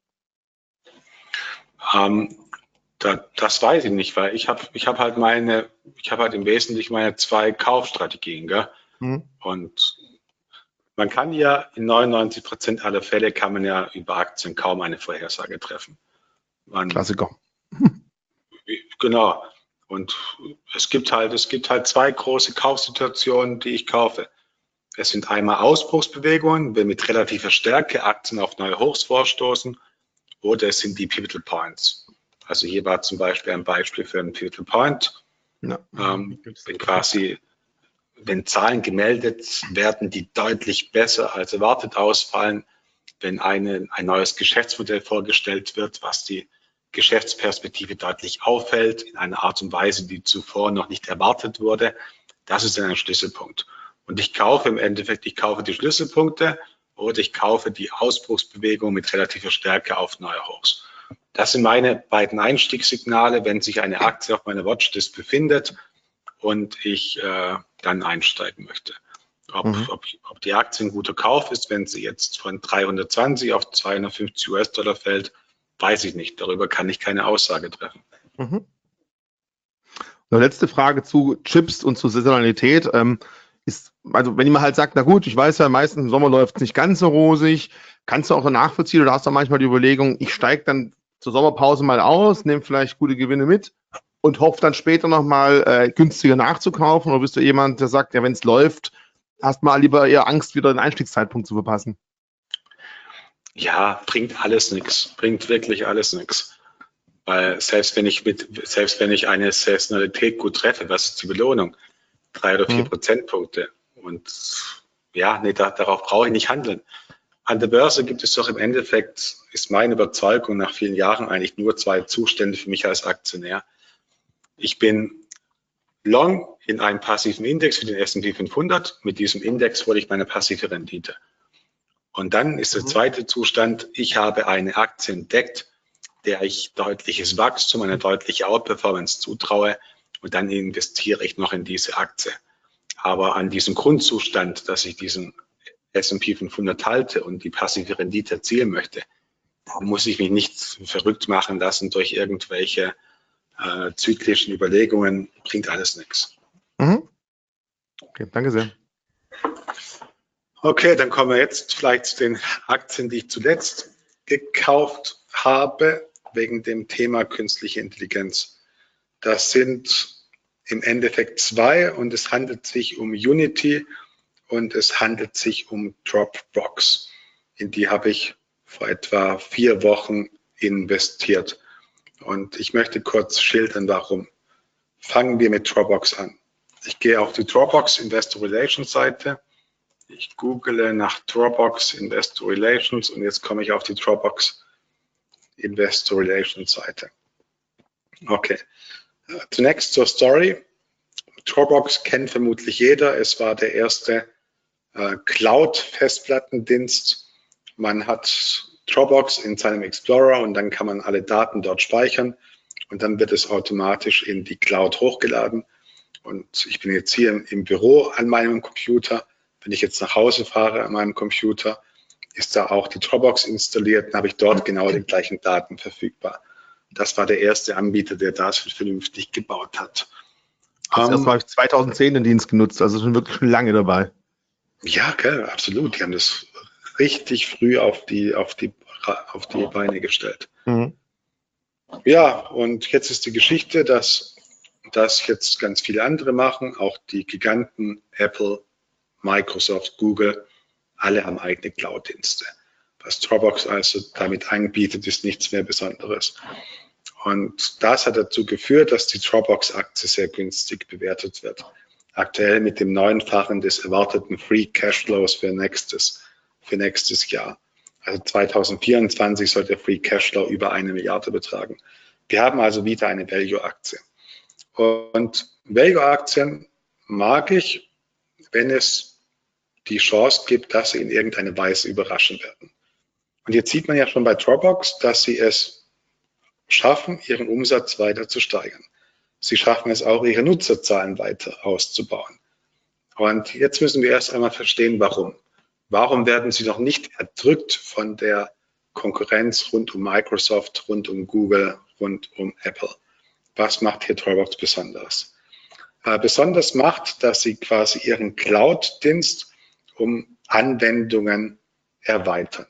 Ähm, da, das weiß ich nicht, weil ich habe ich hab halt meine, ich habe halt im Wesentlichen meine zwei Kaufstrategien, gell? Mhm. Und man kann ja in neunundneunzig Prozent aller Fälle kann man ja über Aktien kaum eine Vorhersage treffen. Man, Klassiker. Genau. Und es gibt halt, es gibt halt zwei große Kaufsituationen, die ich kaufe. Es sind einmal Ausbruchsbewegungen, wenn mit relativer Stärke Aktien auf neue Hochs vorstoßen, oder es sind die Pivotal Points. Also hier war zum Beispiel ein Beispiel für einen Pivotal Point. Ja. Ähm, wenn quasi, wenn Zahlen gemeldet werden, die deutlich besser als erwartet ausfallen, wenn eine, ein neues Geschäftsmodell vorgestellt wird, was die Geschäftsperspektive deutlich auffällt, in einer Art und Weise, die zuvor noch nicht erwartet wurde, das ist ein Schlüsselpunkt. Und ich kaufe im Endeffekt, ich kaufe die Schlüsselpunkte oder ich kaufe die Ausbruchsbewegung mit relativer Stärke auf neue Hochs. Das sind meine beiden Einstiegssignale, wenn sich eine Aktie auf meiner Watchlist befindet und ich äh, dann einsteigen möchte. Ob, mhm. ob, ob die Aktie ein guter Kauf ist, wenn sie jetzt von dreihundertzwanzig auf zweihundertfünfzig US-Dollar fällt, weiß ich nicht. Darüber kann ich keine Aussage treffen. Mhm. Eine letzte Frage zu Chips und zur Saisonalität. Ähm, ist, also wenn jemand halt sagt, na gut, ich weiß ja, meistens im Sommer läuft es nicht ganz so rosig, kannst du auch nachvollziehen oder hast du manchmal die Überlegung, ich steige dann zur Sommerpause mal aus, nehme vielleicht gute Gewinne mit und hoffe dann später nochmal äh, günstiger nachzukaufen, oder bist du jemand, der sagt, ja, wenn es läuft, hast mal lieber eher Angst, wieder den Einstiegszeitpunkt zu verpassen? Ja, bringt alles nichts. Bringt wirklich alles nichts. Weil selbst wenn ich mit, selbst wenn ich eine Saisonalität gut treffe, was ist die Belohnung? Drei oder vier hm. Prozentpunkte. Und ja, nee, da, darauf brauche ich nicht handeln. An der Börse gibt es doch im Endeffekt, ist meine Überzeugung nach vielen Jahren eigentlich nur zwei Zustände für mich als Aktionär. Ich bin long in einem passiven Index für den S und P fünfhundert. Mit diesem Index hole ich meine passive Rendite. Und dann ist der zweite Zustand, ich habe eine Aktie entdeckt, der ich deutliches Wachstum, eine deutliche Outperformance zutraue, und dann investiere ich noch in diese Aktie. Aber an diesem Grundzustand, dass ich diesen S und P fünfhundert halte und die passive Rendite erzielen möchte, da muss ich mich nicht verrückt machen lassen durch irgendwelche äh, zyklischen Überlegungen, bringt alles nichts. Mhm. Okay, danke sehr. Okay, dann kommen wir jetzt vielleicht zu den Aktien, die ich zuletzt gekauft habe, wegen dem Thema künstliche Intelligenz. Das sind im Endeffekt zwei, und es handelt sich um Unity und es handelt sich um Dropbox. In die habe ich vor etwa vier Wochen investiert. Und ich möchte kurz schildern, warum. Fangen wir mit Dropbox an. Ich gehe auf die Dropbox Investor Relations Seite. Ich google nach Dropbox Investor Relations und jetzt komme ich auf die Dropbox Investor Relations Seite. Okay. Zunächst zur Story. Dropbox kennt vermutlich jeder. Es war der erste äh, Cloud-Festplattendienst. Man hat Dropbox in seinem Explorer und dann kann man alle Daten dort speichern. und dann wird es automatisch in die Cloud hochgeladen. Und ich bin jetzt hier im Büro an meinem Computer. Wenn ich jetzt nach Hause fahre an meinem Computer, ist da auch die Dropbox installiert, dann habe ich dort genau die gleichen Daten verfügbar. Das war der erste Anbieter, der das vernünftig gebaut hat. Das erste Mal habe ich zweitausendzehn den Dienst genutzt, also schon wirklich schon lange dabei. Ja, gell, absolut. Die haben das richtig früh auf die, auf die, auf die Beine gestellt. Mhm. Ja, und jetzt ist die Geschichte, dass das jetzt ganz viele andere machen, auch die Giganten Apple, Microsoft, Google, alle haben eigene Cloud-Dienste. Was Dropbox also damit anbietet, ist nichts mehr Besonderes. Und das hat dazu geführt, dass die Dropbox-Aktie sehr günstig bewertet wird. Aktuell mit dem Neunfachen des erwarteten Free Cashflows für nächstes, für nächstes Jahr. Also zweitausendvierundzwanzig soll der Free Cashflow über eine Milliarde betragen. Wir haben also wieder eine Value-Aktie. Und Value-Aktien mag ich, wenn es die Chance gibt, dass sie in irgendeiner Weise überraschen werden. Und jetzt sieht man ja schon bei Dropbox, dass sie es schaffen, ihren Umsatz weiter zu steigern. Sie schaffen es auch, ihre Nutzerzahlen weiter auszubauen. Und jetzt müssen wir erst einmal verstehen, warum. Warum werden sie noch nicht erdrückt von der Konkurrenz rund um Microsoft, rund um Google, rund um Apple? Was macht hier Dropbox besonders? Äh, besonders macht, dass sie quasi ihren Cloud-Dienst um Anwendungen erweitern.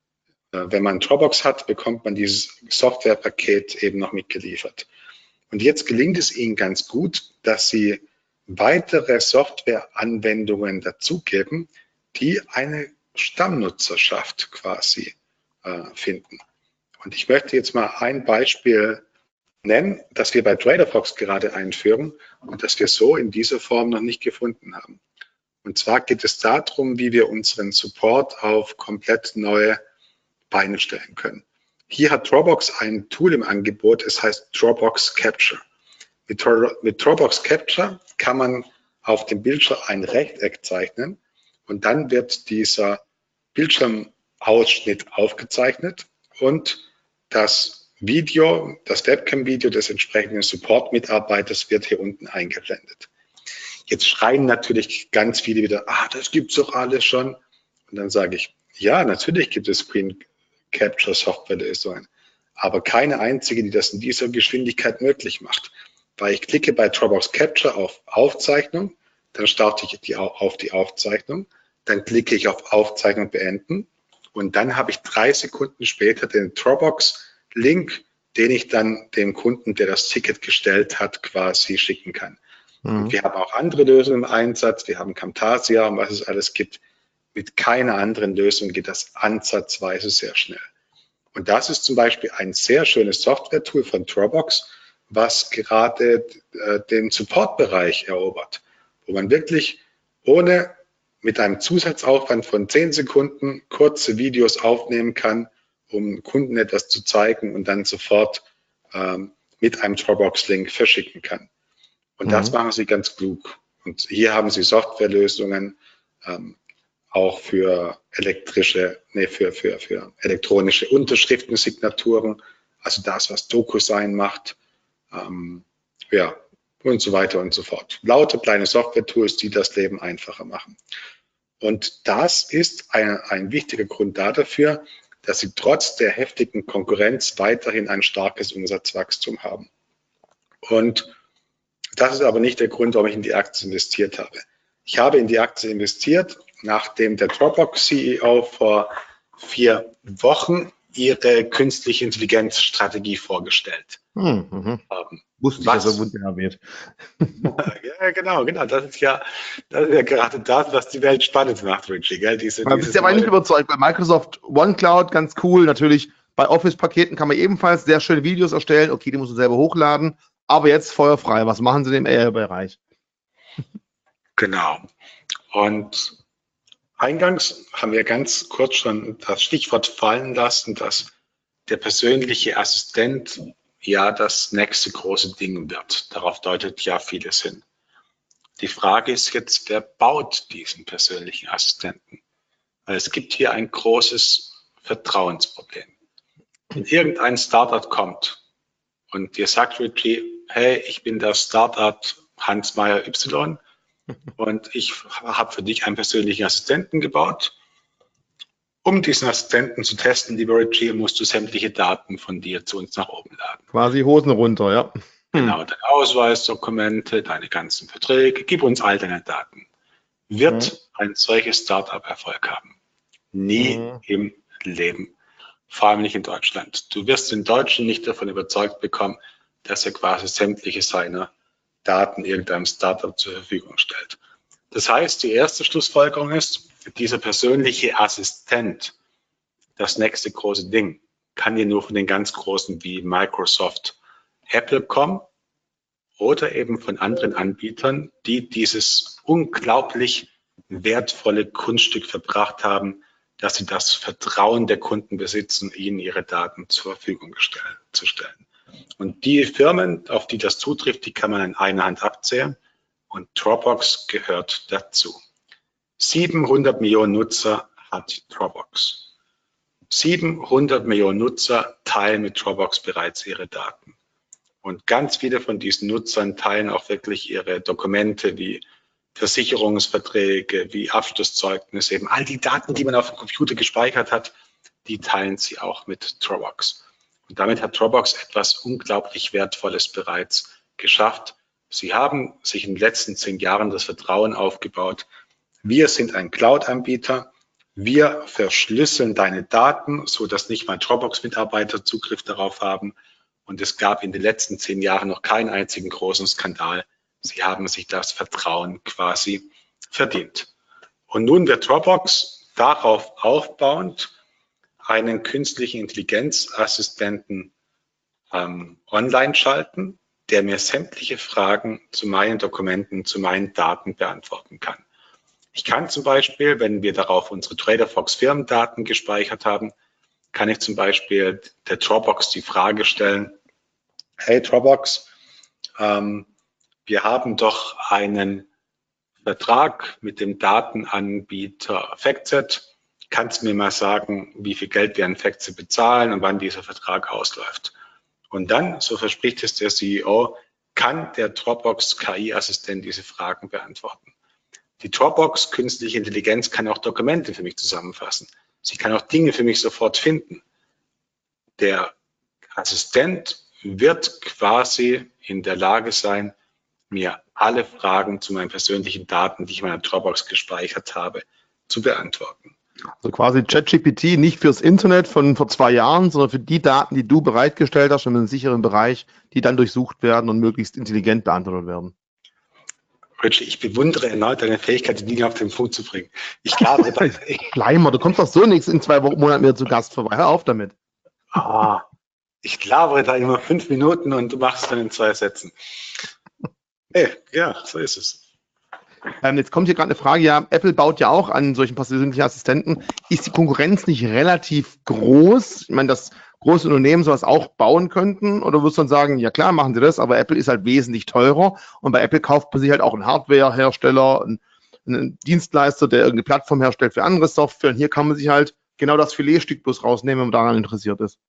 Äh, wenn man Dropbox hat, bekommt man dieses Softwarepaket eben noch mitgeliefert. Und jetzt gelingt es ihnen ganz gut, dass sie weitere Softwareanwendungen dazugeben, die eine Stammnutzerschaft quasi äh, finden. Und ich möchte jetzt mal ein Beispiel nennen, das wir bei TraderFox gerade einführen und das wir so in dieser Form noch nicht gefunden haben. Und zwar geht es darum, wie wir unseren Support auf komplett neue Beine stellen können. Hier hat Dropbox ein Tool im Angebot, es heißt Dropbox Capture. Mit, mit Dropbox Capture kann man auf dem Bildschirm ein Rechteck zeichnen und dann wird dieser Bildschirmausschnitt aufgezeichnet und das Video, das Webcam-Video des entsprechenden Support-Mitarbeiters wird hier unten eingeblendet. Jetzt schreien natürlich ganz viele wieder, ah, das gibt's doch alles schon. Und dann sage ich, ja, natürlich gibt es Screen Capture Softwarelösungen, aber keine einzige, die das in dieser Geschwindigkeit möglich macht. Weil ich klicke bei Dropbox Capture auf Aufzeichnung, dann starte ich die, auf die Aufzeichnung, dann klicke ich auf Aufzeichnung beenden und dann habe ich drei Sekunden später den Dropbox-Link, den ich dann dem Kunden, der das Ticket gestellt hat, quasi schicken kann. Mhm. Und wir haben auch andere Lösungen im Einsatz, wir haben Camtasia und was es alles gibt. Mit keiner anderen Lösung geht das ansatzweise sehr schnell. Und das ist zum Beispiel ein sehr schönes Software-Tool von Dropbox, was gerade äh, den Support-Bereich erobert, wo man wirklich ohne mit einem Zusatzaufwand von zehn Sekunden kurze Videos aufnehmen kann, um Kunden etwas zu zeigen und dann sofort ähm, mit einem Dropbox-Link verschicken kann. Und mhm. das machen sie ganz klug. Und hier haben sie Softwarelösungen, ähm, auch für elektrische, nee, für, für, für elektronische Unterschriftensignaturen, also das, was DocuSign macht, ähm, ja, und so weiter und so fort. Lauter kleine Software-Tools, die das Leben einfacher machen. Und das ist ein, ein wichtiger Grund dafür, dass sie trotz der heftigen Konkurrenz weiterhin ein starkes Umsatzwachstum haben. Und das ist aber nicht der Grund, warum ich in die Aktie investiert habe. Ich habe in die Aktie investiert, nachdem der Dropbox-C E O vor vier Wochen ihre künstliche Intelligenzstrategie vorgestellt hm, haben. Wusste ich, dass er wunderbar wird. Ja, genau, genau. Das ist ja, das ist ja gerade das, was die Welt spannend macht, Richie. Gell? Diese, man ist ja aber nicht überzeugt. Bei Microsoft OneCloud ganz cool. Natürlich bei Office-Paketen kann man ebenfalls sehr schöne Videos erstellen. Okay, die muss man selber hochladen. Aber jetzt feuerfrei. Was machen Sie im A I-Bereich? Genau. Und eingangs haben wir ganz kurz schon das Stichwort fallen lassen, dass der persönliche Assistent ja das nächste große Ding wird. Darauf deutet ja vieles hin. Die Frage ist jetzt, wer baut diesen persönlichen Assistenten? Weil es gibt hier ein großes Vertrauensproblem. Wenn irgendein Startup kommt und dir sagt Richie, hey, ich bin der Startup Hans Meyer Y und ich habe für dich einen persönlichen Assistenten gebaut. Um diesen Assistenten zu testen, lieber Richie, musst du sämtliche Daten von dir zu uns nach oben laden. Quasi Hosen runter, ja. Hm. Genau, deine Ausweisdokumente, deine ganzen Verträge, gib uns all deine Daten. Wird hm. ein solches Startup Erfolg haben? Nie hm. im Leben. Vor allem nicht in Deutschland. Du wirst den Deutschen nicht davon überzeugt bekommen, dass er quasi sämtliche seiner Daten irgendeinem Startup zur Verfügung stellt. Das heißt, die erste Schlussfolgerung ist, dieser persönliche Assistent, das nächste große Ding, kann dir nur von den ganz Großen wie Microsoft, Apple kommen oder eben von anderen Anbietern, die dieses unglaublich wertvolle Kunststück verbracht haben, dass sie das Vertrauen der Kunden besitzen, ihnen ihre Daten zur Verfügung stellen, zu stellen. Und die Firmen, auf die das zutrifft, die kann man in einer Hand abzählen und Dropbox gehört dazu. siebenhundert Millionen Nutzer hat Dropbox. siebenhundert Millionen Nutzer teilen mit Dropbox bereits ihre Daten. Und ganz viele von diesen Nutzern teilen auch wirklich ihre Dokumente wie Versicherungsverträge, wie Abschlusszeugnisse, eben all die Daten, die man auf dem Computer gespeichert hat, die teilen sie auch mit Dropbox. Und damit hat Dropbox etwas unglaublich Wertvolles bereits geschafft. Sie haben sich in den letzten zehn Jahren das Vertrauen aufgebaut. Wir sind ein Cloud-Anbieter. Wir verschlüsseln deine Daten, sodass nicht mal Dropbox-Mitarbeiter Zugriff darauf haben. Und es gab in den letzten zehn Jahren noch keinen einzigen großen Skandal. Sie haben sich das Vertrauen quasi verdient. Und nun wird Dropbox darauf aufbauend einen künstlichen Intelligenzassistenten ähm, online schalten, der mir sämtliche Fragen zu meinen Dokumenten, zu meinen Daten beantworten kann. Ich kann zum Beispiel, wenn wir darauf unsere TraderFox Firmendaten gespeichert haben, kann ich zum Beispiel der Dropbox die Frage stellen, hey Dropbox, ähm, wir haben doch einen Vertrag mit dem Datenanbieter FactSet. Kannst du mir mal sagen, wie viel Geld wir an FactSet bezahlen und wann dieser Vertrag ausläuft? Und dann, so verspricht es der C E O, kann der Dropbox K I-Assistent diese Fragen beantworten. Die Dropbox Künstliche Intelligenz kann auch Dokumente für mich zusammenfassen. Sie kann auch Dinge für mich sofort finden. Der Assistent wird quasi in der Lage sein, mir alle Fragen zu meinen persönlichen Daten, die ich in meiner Dropbox gespeichert habe, zu beantworten. Also quasi ChatGPT nicht fürs Internet von vor zwei Jahren, sondern für die Daten, die du bereitgestellt hast, in einem sicheren Bereich, die dann durchsucht werden und möglichst intelligent beantwortet werden. Richie, ich bewundere erneut deine Fähigkeit, die Dinge auf den Punkt zu bringen. Ich glaube, Schleimer, du kommst doch so nichts in zwei Monaten wieder zu Gast vorbei. Hör auf damit. Ah, ich labere da immer fünf Minuten und du machst es dann in zwei Sätzen. Hey, ja, so ist es. Ähm, jetzt kommt hier gerade eine Frage, ja, Apple baut ja auch an solchen persönlichen Assistenten. Ist die Konkurrenz nicht relativ groß? Ich meine, dass große Unternehmen sowas auch bauen könnten? Oder würdest du dann sagen, ja klar, machen sie das, aber Apple ist halt wesentlich teurer und bei Apple kauft man sich halt auch einen Hardware-Hersteller, einen, einen Dienstleister, der irgendeine Plattform herstellt für andere Software und hier kann man sich halt genau das Filetstück bloß rausnehmen, wenn man daran interessiert ist.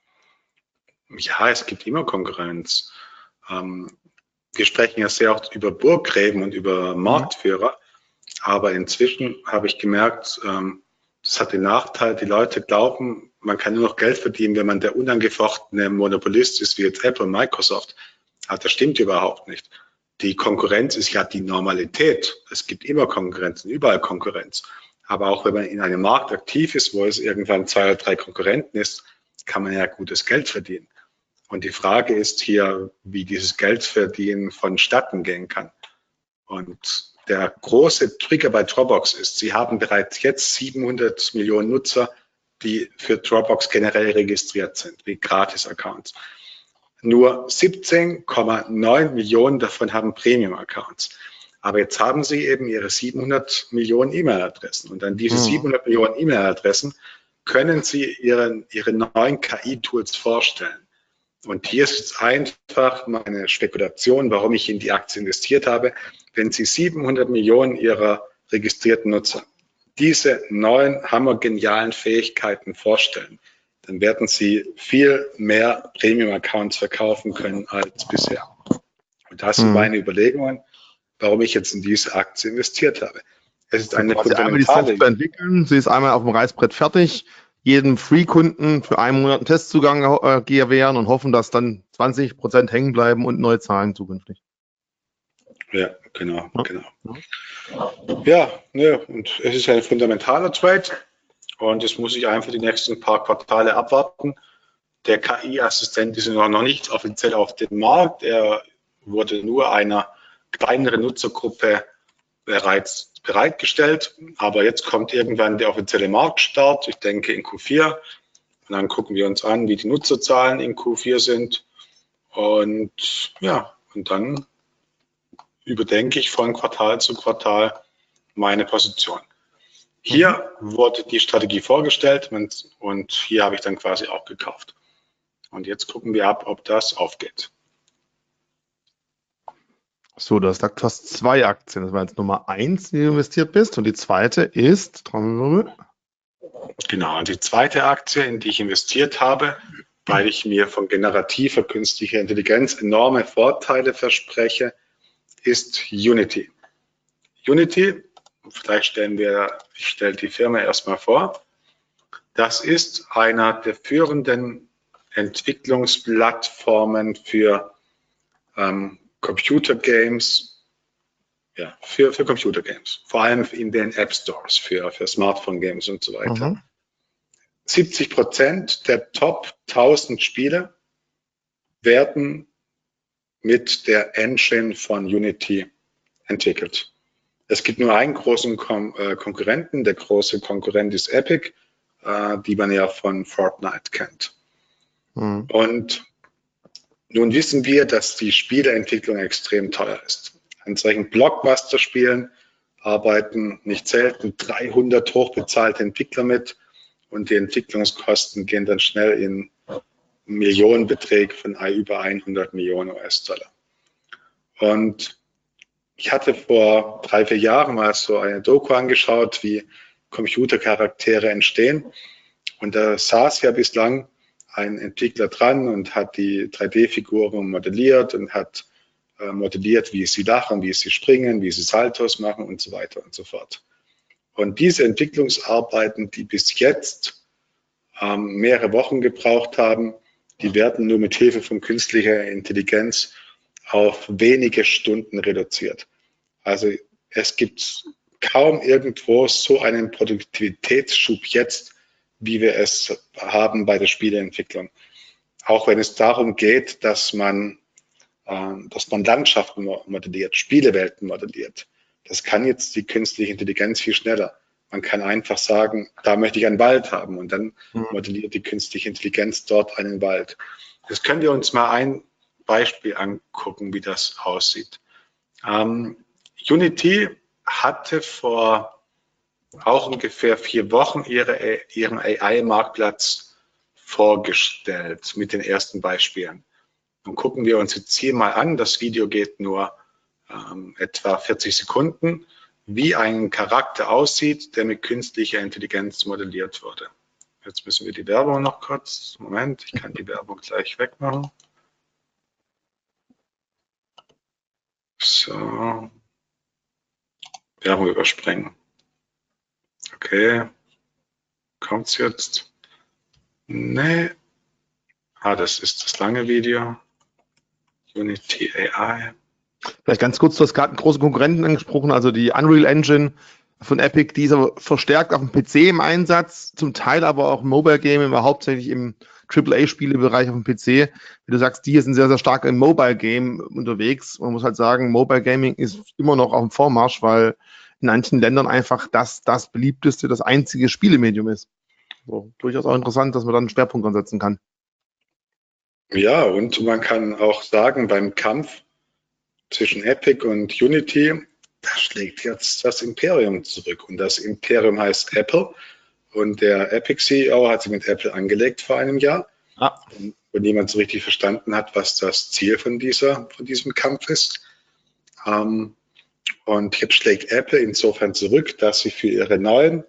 Ja, es gibt immer Konkurrenz. Ähm, Wir sprechen ja sehr oft über Burggräben und über Marktführer, aber inzwischen habe ich gemerkt, ähm, das hat den Nachteil, die Leute glauben, man kann nur noch Geld verdienen, wenn man der unangefochtene Monopolist ist, wie jetzt Apple und Microsoft. Aber das stimmt überhaupt nicht. Die Konkurrenz ist ja die Normalität. Es gibt immer Konkurrenz und überall Konkurrenz. Aber auch wenn man in einem Markt aktiv ist, wo es irgendwann zwei oder drei Konkurrenten ist, kann man ja gutes Geld verdienen. Und die Frage ist hier, wie dieses Geldverdienen vonstatten gehen kann. Und der große Trigger bei Dropbox ist, sie haben bereits jetzt siebenhundert Millionen Nutzer, die für Dropbox generell registriert sind, wie Gratis-Accounts. Nur siebzehn Komma neun Millionen davon haben Premium-Accounts. Aber jetzt haben sie eben ihre siebenhundert Millionen E-Mail-Adressen. Und an diese mhm. siebenhundert Millionen E-Mail-Adressen können sie ihren, ihre neuen K I-Tools vorstellen. Und hier ist jetzt einfach meine Spekulation, warum ich in die Aktie investiert habe. Wenn Sie siebenhundert Millionen Ihrer registrierten Nutzer diese neuen hammergenialen Fähigkeiten vorstellen, dann werden Sie viel mehr Premium-Accounts verkaufen können als bisher. Und das sind Mhm. meine Überlegungen, warum ich jetzt in diese Aktie investiert habe. Es ist eine Quasi einmal die fundamentale. Software entwickeln, sie ist einmal auf dem Reißbrett fertig, jedem Free-Kunden für einen Monat einen Testzugang äh, gewähren und hoffen, dass dann zwanzig Prozent hängen bleiben und neue Zahlen zukünftig. Ja, genau, Ja. genau. Ja, ne, und es ist ein fundamentaler Trade und es muss ich einfach die nächsten paar Quartale abwarten. Der K I-Assistent ist noch nicht offiziell auf dem Markt. Er wurde nur einer kleineren Nutzergruppe bereits bereitgestellt. Aber jetzt kommt irgendwann der offizielle Marktstart, ich denke in Q vier. Und dann gucken wir uns an, wie die Nutzerzahlen in Q vier sind. Und ja, und dann überdenke ich von Quartal zu Quartal meine Position. Hier mhm. wurde die Strategie vorgestellt und hier habe ich dann quasi auch gekauft. Und jetzt gucken wir ab, ob das aufgeht. So, du hast gesagt, du hast zwei Aktien. Das war jetzt Nummer eins, in die du investiert bist. Und die zweite ist, genau, und die zweite Aktie, in die ich investiert habe, weil ich mir von generativer künstlicher Intelligenz enorme Vorteile verspreche, ist Unity. Unity, vielleicht stellen wir, ich stelle die Firma erstmal vor. Das ist einer der führenden Entwicklungsplattformen für ähm, Computergames, ja, für, für Computergames, vor allem in den App Stores, für, für Smartphone-Games und so weiter. Mhm. siebzig Prozent der Top tausend Spiele werden mit der Engine von Unity entwickelt. Es gibt nur einen großen Kon äh, Konkurrenten, der große Konkurrent ist Epic, äh, die man ja von Fortnite kennt. Mhm. Und nun wissen wir, dass die Spieleentwicklung extrem teuer ist. An solchen Blockbuster-Spielen arbeiten nicht selten dreihundert hochbezahlte Entwickler mit und die Entwicklungskosten gehen dann schnell in Millionenbeträge von über hundert Millionen U S-Dollar. Und ich hatte vor drei, vier Jahren mal so eine Doku angeschaut, wie Computercharaktere entstehen. Und da saß ja bislang ein Entwickler dran und hat die drei D-Figuren modelliert und hat äh, modelliert, wie sie lachen, wie sie springen, wie sie Saltos machen und so weiter und so fort. Und diese Entwicklungsarbeiten, die bis jetzt ähm, mehrere Wochen gebraucht haben, die werden nur mit Hilfe von künstlicher Intelligenz auf wenige Stunden reduziert. Also es gibt kaum irgendwo so einen Produktivitätsschub jetzt, wie wir es haben bei der Spieleentwicklung. Auch wenn es darum geht, dass man, äh, dass man Landschaften modelliert, Spielewelten modelliert. Das kann jetzt die künstliche Intelligenz viel schneller. Man kann einfach sagen, da möchte ich einen Wald haben und dann mhm. modelliert die künstliche Intelligenz dort einen Wald. Jetzt können wir uns mal ein Beispiel angucken, wie das aussieht. Ähm, Unity hatte vor auch ungefähr vier Wochen ihre, ihren A I-Marktplatz vorgestellt mit den ersten Beispielen. Und gucken wir uns jetzt hier mal an, das Video geht nur ähm, etwa vierzig Sekunden, wie ein Charakter aussieht, der mit künstlicher Intelligenz modelliert wurde. Jetzt müssen wir die Werbung noch kurz, Moment, ich kann die Werbung gleich wegmachen. So, Werbung überspringen. Okay, kommt's jetzt? Nee. Ah, das ist das lange Video. Unity A I. Vielleicht ganz kurz, du hast gerade einen großen Konkurrenten angesprochen, also die Unreal Engine von Epic, die ist aber verstärkt auf dem P C im Einsatz, zum Teil aber auch im Mobile Gaming, aber hauptsächlich im Triple A-Spielebereich auf dem P C. Wie du sagst, die sind sehr, sehr stark im Mobile Game unterwegs. Man muss halt sagen, Mobile Gaming ist immer noch auf dem Vormarsch, weil in manchen Ländern einfach das, das beliebteste, das einzige Spielemedium ist. So, durchaus auch interessant, dass man dann einen Schwerpunkt ansetzen kann. Ja, und man kann auch sagen, beim Kampf zwischen Epic und Unity, da schlägt jetzt das Imperium zurück. Und das Imperium heißt Apple. Und der Epic-C E O hat sich mit Apple angelegt vor einem Jahr. Ah. Und niemand so richtig verstanden hat, was das Ziel von, dieser, von diesem Kampf ist. Ähm, und jetzt schlägt Apple insofern zurück, dass sie für ihre neuen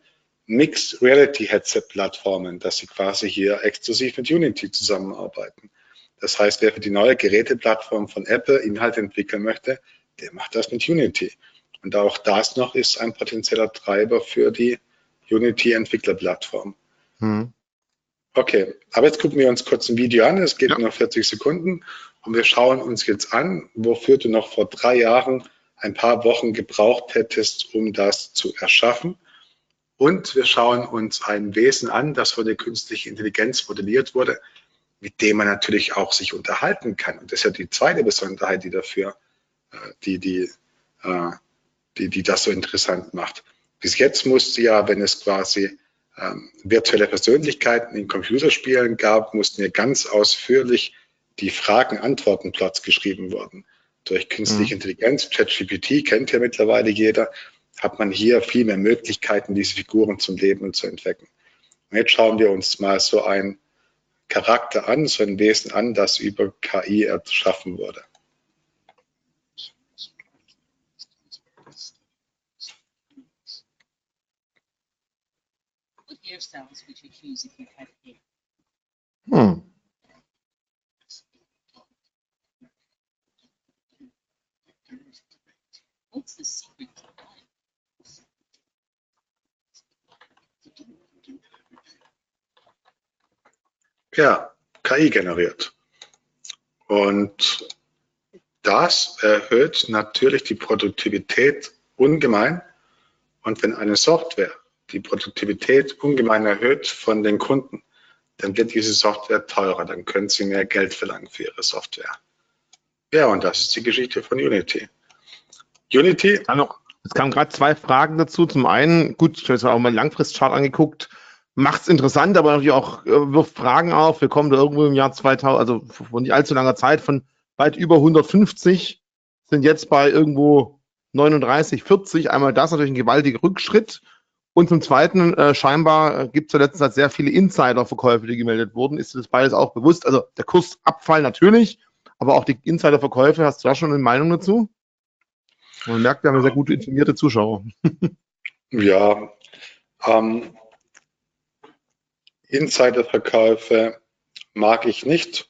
Mixed Reality Headset Plattformen, dass sie quasi hier exklusiv mit Unity zusammenarbeiten. Das heißt, wer für die neue Geräteplattform von Apple Inhalte entwickeln möchte, der macht das mit Unity. Und auch das noch ist ein potenzieller Treiber für die Unity-Entwicklerplattform. Hm. Okay, aber jetzt gucken wir uns kurz ein Video an. Es geht ja. nur vierzig Sekunden und wir schauen uns jetzt an, wofür du noch vor drei Jahren ein paar Wochen gebraucht hättest, um das zu erschaffen. Und wir schauen uns ein Wesen an, das von der künstlichen Intelligenz modelliert wurde, mit dem man natürlich auch sich unterhalten kann. Und das ist ja die zweite Besonderheit, die dafür, die, die, die, die das so interessant macht. Bis jetzt musste ja, wenn es quasi ähm, virtuelle Persönlichkeiten in Computerspielen gab, mussten ja ganz ausführlich die Fragen-Antworten-Plots geschrieben worden. Durch künstliche mhm. Intelligenz, ChatGPT kennt ja mittlerweile jeder, hat man hier viel mehr Möglichkeiten, diese Figuren zum Leben zu entdecken. Und jetzt schauen wir uns mal so einen Charakter an, so ein Wesen an, das über K I erschaffen wurde. Hm. Ja, K I generiert. Und das erhöht natürlich die Produktivität ungemein. Und wenn eine Software die Produktivität ungemein erhöht von den Kunden, dann wird diese Software teurer, dann können sie mehr Geld verlangen für ihre Software. Ja, und das ist die Geschichte von Unity. Unity. Es kamen gerade zwei Fragen dazu. Zum einen, gut, ich habe jetzt auch mal einen Langfristchart angeguckt, macht es interessant, aber natürlich auch äh, wirft Fragen auf. Wir kommen da irgendwo im Jahr zweitausend, also von nicht allzu langer Zeit, von weit über hundertfünfzig, sind jetzt bei irgendwo neununddreißig, vierzig. Einmal das natürlich ein gewaltiger Rückschritt. Und zum Zweiten, äh, scheinbar gibt es ja letzten Zeit sehr viele Insider-Verkäufe, die gemeldet wurden. Ist dir das beides auch bewusst? Also der Kursabfall natürlich, aber auch die Insider-Verkäufe, hast du da schon eine Meinung dazu? Man merkt, wir haben sehr gut informierte Zuschauer. Ja, ähm, Insider-Verkäufe mag ich nicht.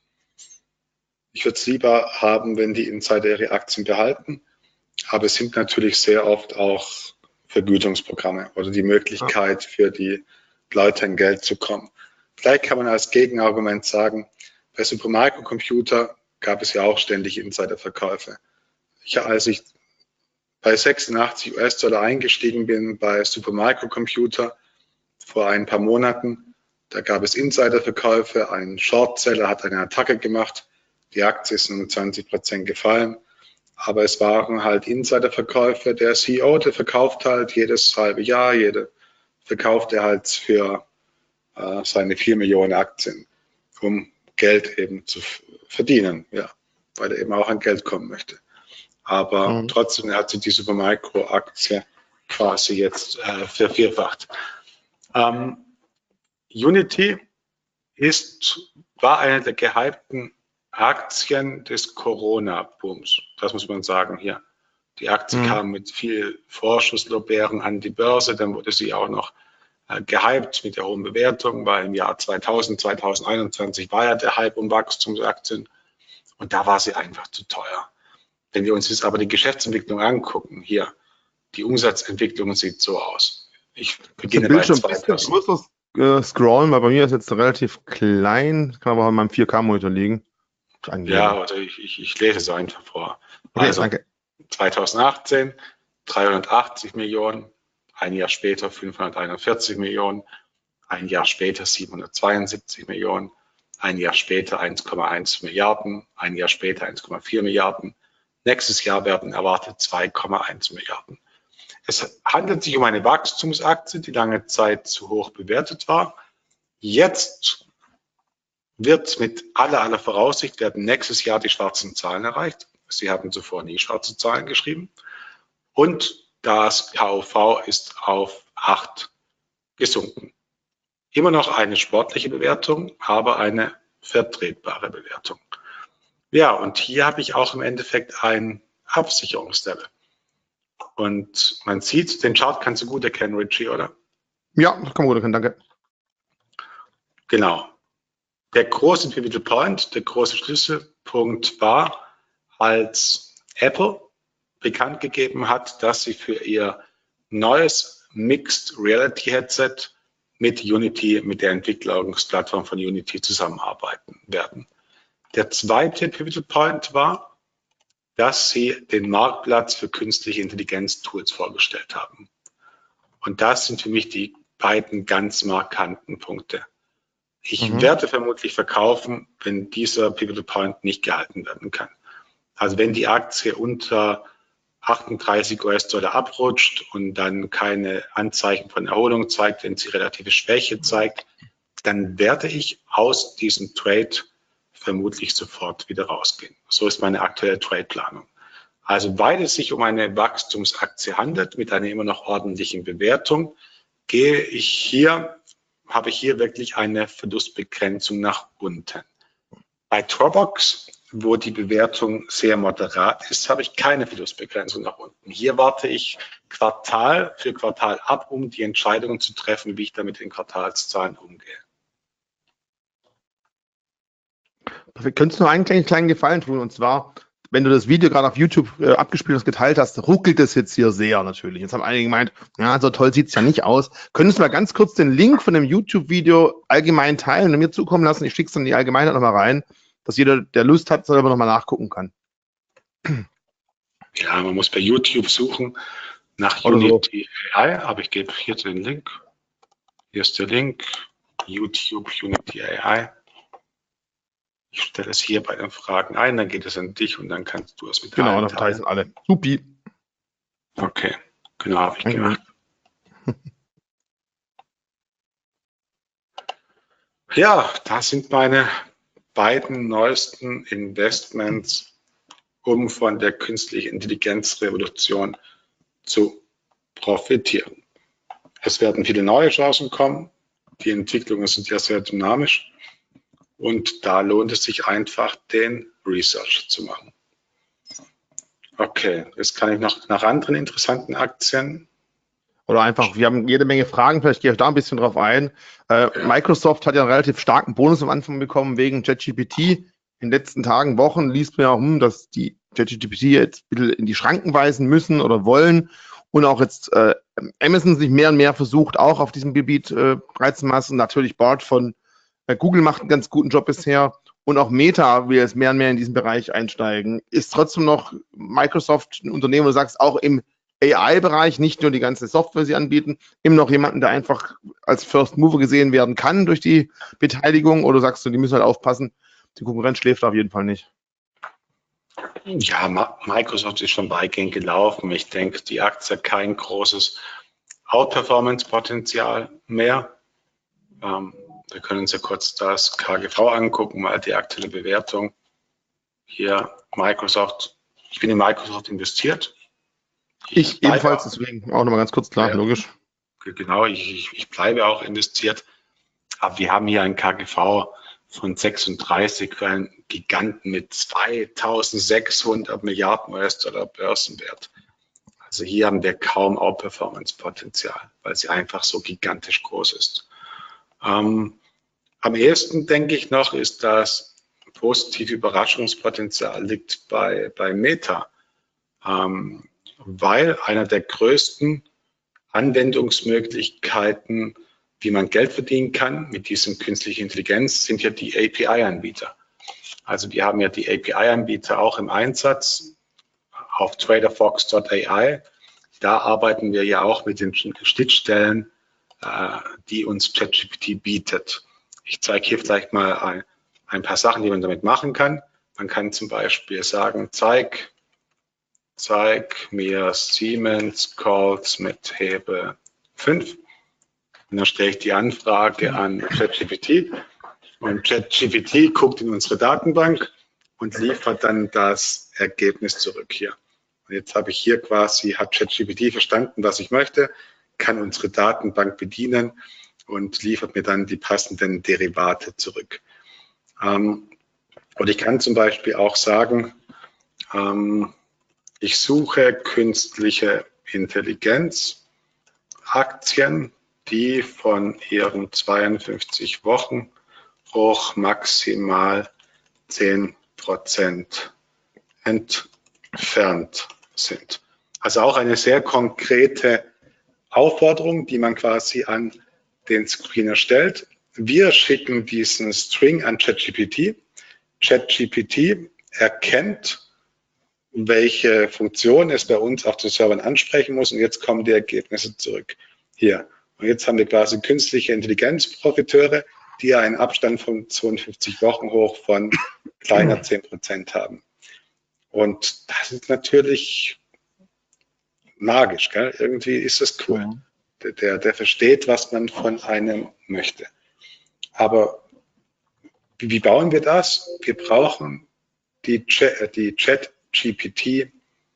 Ich würde es lieber haben, wenn die Insider ihre Aktien behalten. Aber es sind natürlich sehr oft auch Vergütungsprogramme oder die Möglichkeit für die Leute an Geld zu kommen. Vielleicht kann man als Gegenargument sagen, bei Supermicro Computer gab es ja auch ständig Insiderverkäufe. Ich, als ich bei sechsundachtzig US-Dollar eingestiegen bin bei Supermicro Computer vor ein paar Monaten, da gab es Insiderverkäufe, ein Shortseller hat eine Attacke gemacht, die Aktie ist um zwanzig Prozent gefallen. Aber es waren halt Insiderverkäufe. Der C E O, der verkauft halt jedes halbe Jahr, jede verkauft er halt für äh, seine vier Millionen Aktien, um Geld eben zu verdienen, ja, weil er eben auch an Geld kommen möchte. Aber mhm. trotzdem hat sich die Supermicro-Aktie quasi jetzt äh, vervierfacht. Ähm, Unity ist, war eine der gehypten Aktien des Corona-Booms, das muss man sagen hier. Die Aktie mhm. kam mit viel Vorschusslorbeeren an die Börse, dann wurde sie auch noch äh, gehypt mit der hohen Bewertung, weil im Jahr zweitausend, zweitausendeinundzwanzig war ja der Hype um Wachstumsaktien und da war sie einfach zu teuer. Wenn wir uns jetzt aber die Geschäftsentwicklung angucken, hier, die Umsatzentwicklung sieht so aus. Ich beginne bei zweitausend. Äh, scrollen, weil bei mir ist jetzt relativ klein, kann aber auch in meinem vier K Monitor liegen. Ja, also ich, ich, ich lese es einfach vor. Okay, also danke. zweitausendachtzehn dreihundertachtzig Millionen, ein Jahr später fünfhunderteinundvierzig Millionen, ein Jahr später siebenhundertzweiundsiebzig Millionen, ein Jahr später eins Komma eins Milliarden, ein Jahr später eins Komma vier Milliarden. Nächstes Jahr werden erwartet zwei Komma eins Milliarden. Es handelt sich um eine Wachstumsaktie, die lange Zeit zu hoch bewertet war. Jetzt wird mit aller, aller Voraussicht werden nächstes Jahr die schwarzen Zahlen erreicht. Sie hatten zuvor nie schwarze Zahlen geschrieben. Und das K U V ist auf acht gesunken. Immer noch eine sportliche Bewertung, aber eine vertretbare Bewertung. Ja, und hier habe ich auch im Endeffekt ein Absicherungslevel. Und man sieht, den Chart kannst du gut erkennen, Richie, oder? Ja, das kann man gut erkennen, danke. Genau. Der große Pivotal Point, der große Schlüsselpunkt war, als Apple bekannt gegeben hat, dass sie für ihr neues Mixed Reality Headset mit Unity, mit der Entwicklungsplattform von Unity zusammenarbeiten werden. Der zweite Pivotal Point war, dass sie den Marktplatz für künstliche Intelligenz-Tools vorgestellt haben. Und das sind für mich die beiden ganz markanten Punkte. Ich mhm. werde vermutlich verkaufen, wenn dieser Pivotal Point nicht gehalten werden kann. Also wenn die Aktie unter achtunddreißig US-Dollar abrutscht und dann keine Anzeichen von Erholung zeigt, wenn sie relative Schwäche zeigt, dann werde ich aus diesem Trade vermutlich sofort wieder rausgehen. So ist meine aktuelle Trade-Planung. Also weil es sich um eine Wachstumsaktie handelt, mit einer immer noch ordentlichen Bewertung, gehe ich hier, habe ich hier wirklich eine Verlustbegrenzung nach unten. Bei Dropbox, wo die Bewertung sehr moderat ist, habe ich keine Verlustbegrenzung nach unten. Hier warte ich Quartal für Quartal ab, um die Entscheidungen zu treffen, wie ich damit in Quartalszahlen umgehe. Wir können nur einen kleinen, kleinen Gefallen tun, und zwar, wenn du das Video gerade auf YouTube äh, abgespielt hast, geteilt hast, ruckelt es jetzt hier sehr natürlich. Jetzt haben einige gemeint, ja, so toll sieht es ja nicht aus. Könntest du mal ganz kurz den Link von dem YouTube-Video allgemein teilen und mir zukommen lassen? Ich schicke es dann in die Allgemeinheit nochmal rein, dass jeder, der Lust hat, selber nochmal nachgucken kann. Ja, man muss bei YouTube suchen nach Oder Unity so. A I, aber ich gebe hier den Link. Hier ist der Link, YouTube Unity A I. Ich stelle es hier bei den Fragen ein, dann geht es an dich und dann kannst du es mit Genau, dann teilen alle. Supi. Okay, genau, habe ich gemacht. Ja, das sind meine beiden neuesten Investments, um von der künstlichen Intelligenzrevolution zu profitieren. Es werden viele neue Chancen kommen. Die Entwicklungen sind ja sehr dynamisch. Und da lohnt es sich einfach, den Research zu machen. Okay, jetzt kann ich noch nach anderen interessanten Aktien. Oder einfach, wir haben jede Menge Fragen, vielleicht gehe ich da ein bisschen drauf ein. Äh, ja. Microsoft hat ja einen relativ starken Bonus am Anfang bekommen wegen ChatGPT. In den letzten Tagen, Wochen liest man ja, hm, dass die ChatGPT jetzt ein bisschen in die Schranken weisen müssen oder wollen. Und auch jetzt äh, Amazon sich mehr und mehr versucht, auch auf diesem Gebiet äh, breit zu machen. Natürlich Bart von äh, Google macht einen ganz guten Job bisher. Und auch Meta will jetzt mehr und mehr in diesen Bereich einsteigen. Ist trotzdem noch Microsoft ein Unternehmen, wo du sagst, auch im A I-Bereich, nicht nur die ganze Software sie anbieten, immer noch jemanden, der einfach als First Mover gesehen werden kann durch die Beteiligung, oder sagst du, die müssen halt aufpassen, die Konkurrenz schläft auf jeden Fall nicht? Ja, Microsoft ist schon weitgehend gelaufen. Ich denke, die Aktie hat kein großes Outperformance-Potenzial mehr. Ähm, wir können uns ja kurz das K G V angucken, mal die aktuelle Bewertung. Hier Microsoft, ich bin in Microsoft investiert. Ich, ich ebenfalls, deswegen auch nochmal ganz kurz klar, ja, logisch. Genau, ich, ich, ich bleibe auch investiert. Aber wir haben hier ein K G V von sechsunddreißig für einen Giganten mit zweitausendsechshundert Milliarden U S-Dollar Börsenwert. Also hier haben wir kaum Outperformance-Potenzial, weil sie einfach so gigantisch groß ist. Ähm, am ehesten, denke ich noch, ist das positive Überraschungspotenzial liegt bei, bei Meta. Ähm, weil einer der größten Anwendungsmöglichkeiten, wie man Geld verdienen kann mit diesem künstlichen Intelligenz, sind ja die A P I-Anbieter. Also wir haben ja die A P I-Anbieter auch im Einsatz auf traderfox Punkt A I. Da arbeiten wir ja auch mit den Schnittstellen, äh, die uns ChatGPT bietet. Ich zeige hier vielleicht mal ein, ein paar Sachen, die man damit machen kann. Man kann zum Beispiel sagen, zeig Zeig mir Siemens Calls mit Hebel fünf. Und dann stelle ich die Anfrage an ChatGPT. Und ChatGPT guckt in unsere Datenbank und liefert dann das Ergebnis zurück hier. Und jetzt habe ich hier quasi, hat ChatGPT verstanden, was ich möchte, kann unsere Datenbank bedienen und liefert mir dann die passenden Derivate zurück. Ähm, und ich kann zum Beispiel auch sagen, ähm, ich suche künstliche Intelligenz, Aktien die von ihren zweiundfünfzig Wochen hoch maximal zehn Prozent entfernt sind. Also auch eine sehr konkrete Aufforderung, die man quasi an den Screener stellt. Wir schicken diesen String an ChatGPT. ChatGPT erkennt, welche Funktion es bei uns auf den Servern ansprechen muss, und jetzt kommen die Ergebnisse zurück. Hier. Und jetzt haben wir quasi künstliche Intelligenzprofiteure, die einen Abstand von zweiundfünfzig Wochen hoch von kleiner zehn Prozent haben. Und das ist natürlich magisch, gell? Irgendwie ist das cool. Der, der versteht, was man von einem möchte. Aber wie, wie bauen wir das? Wir brauchen die, die ChatGPT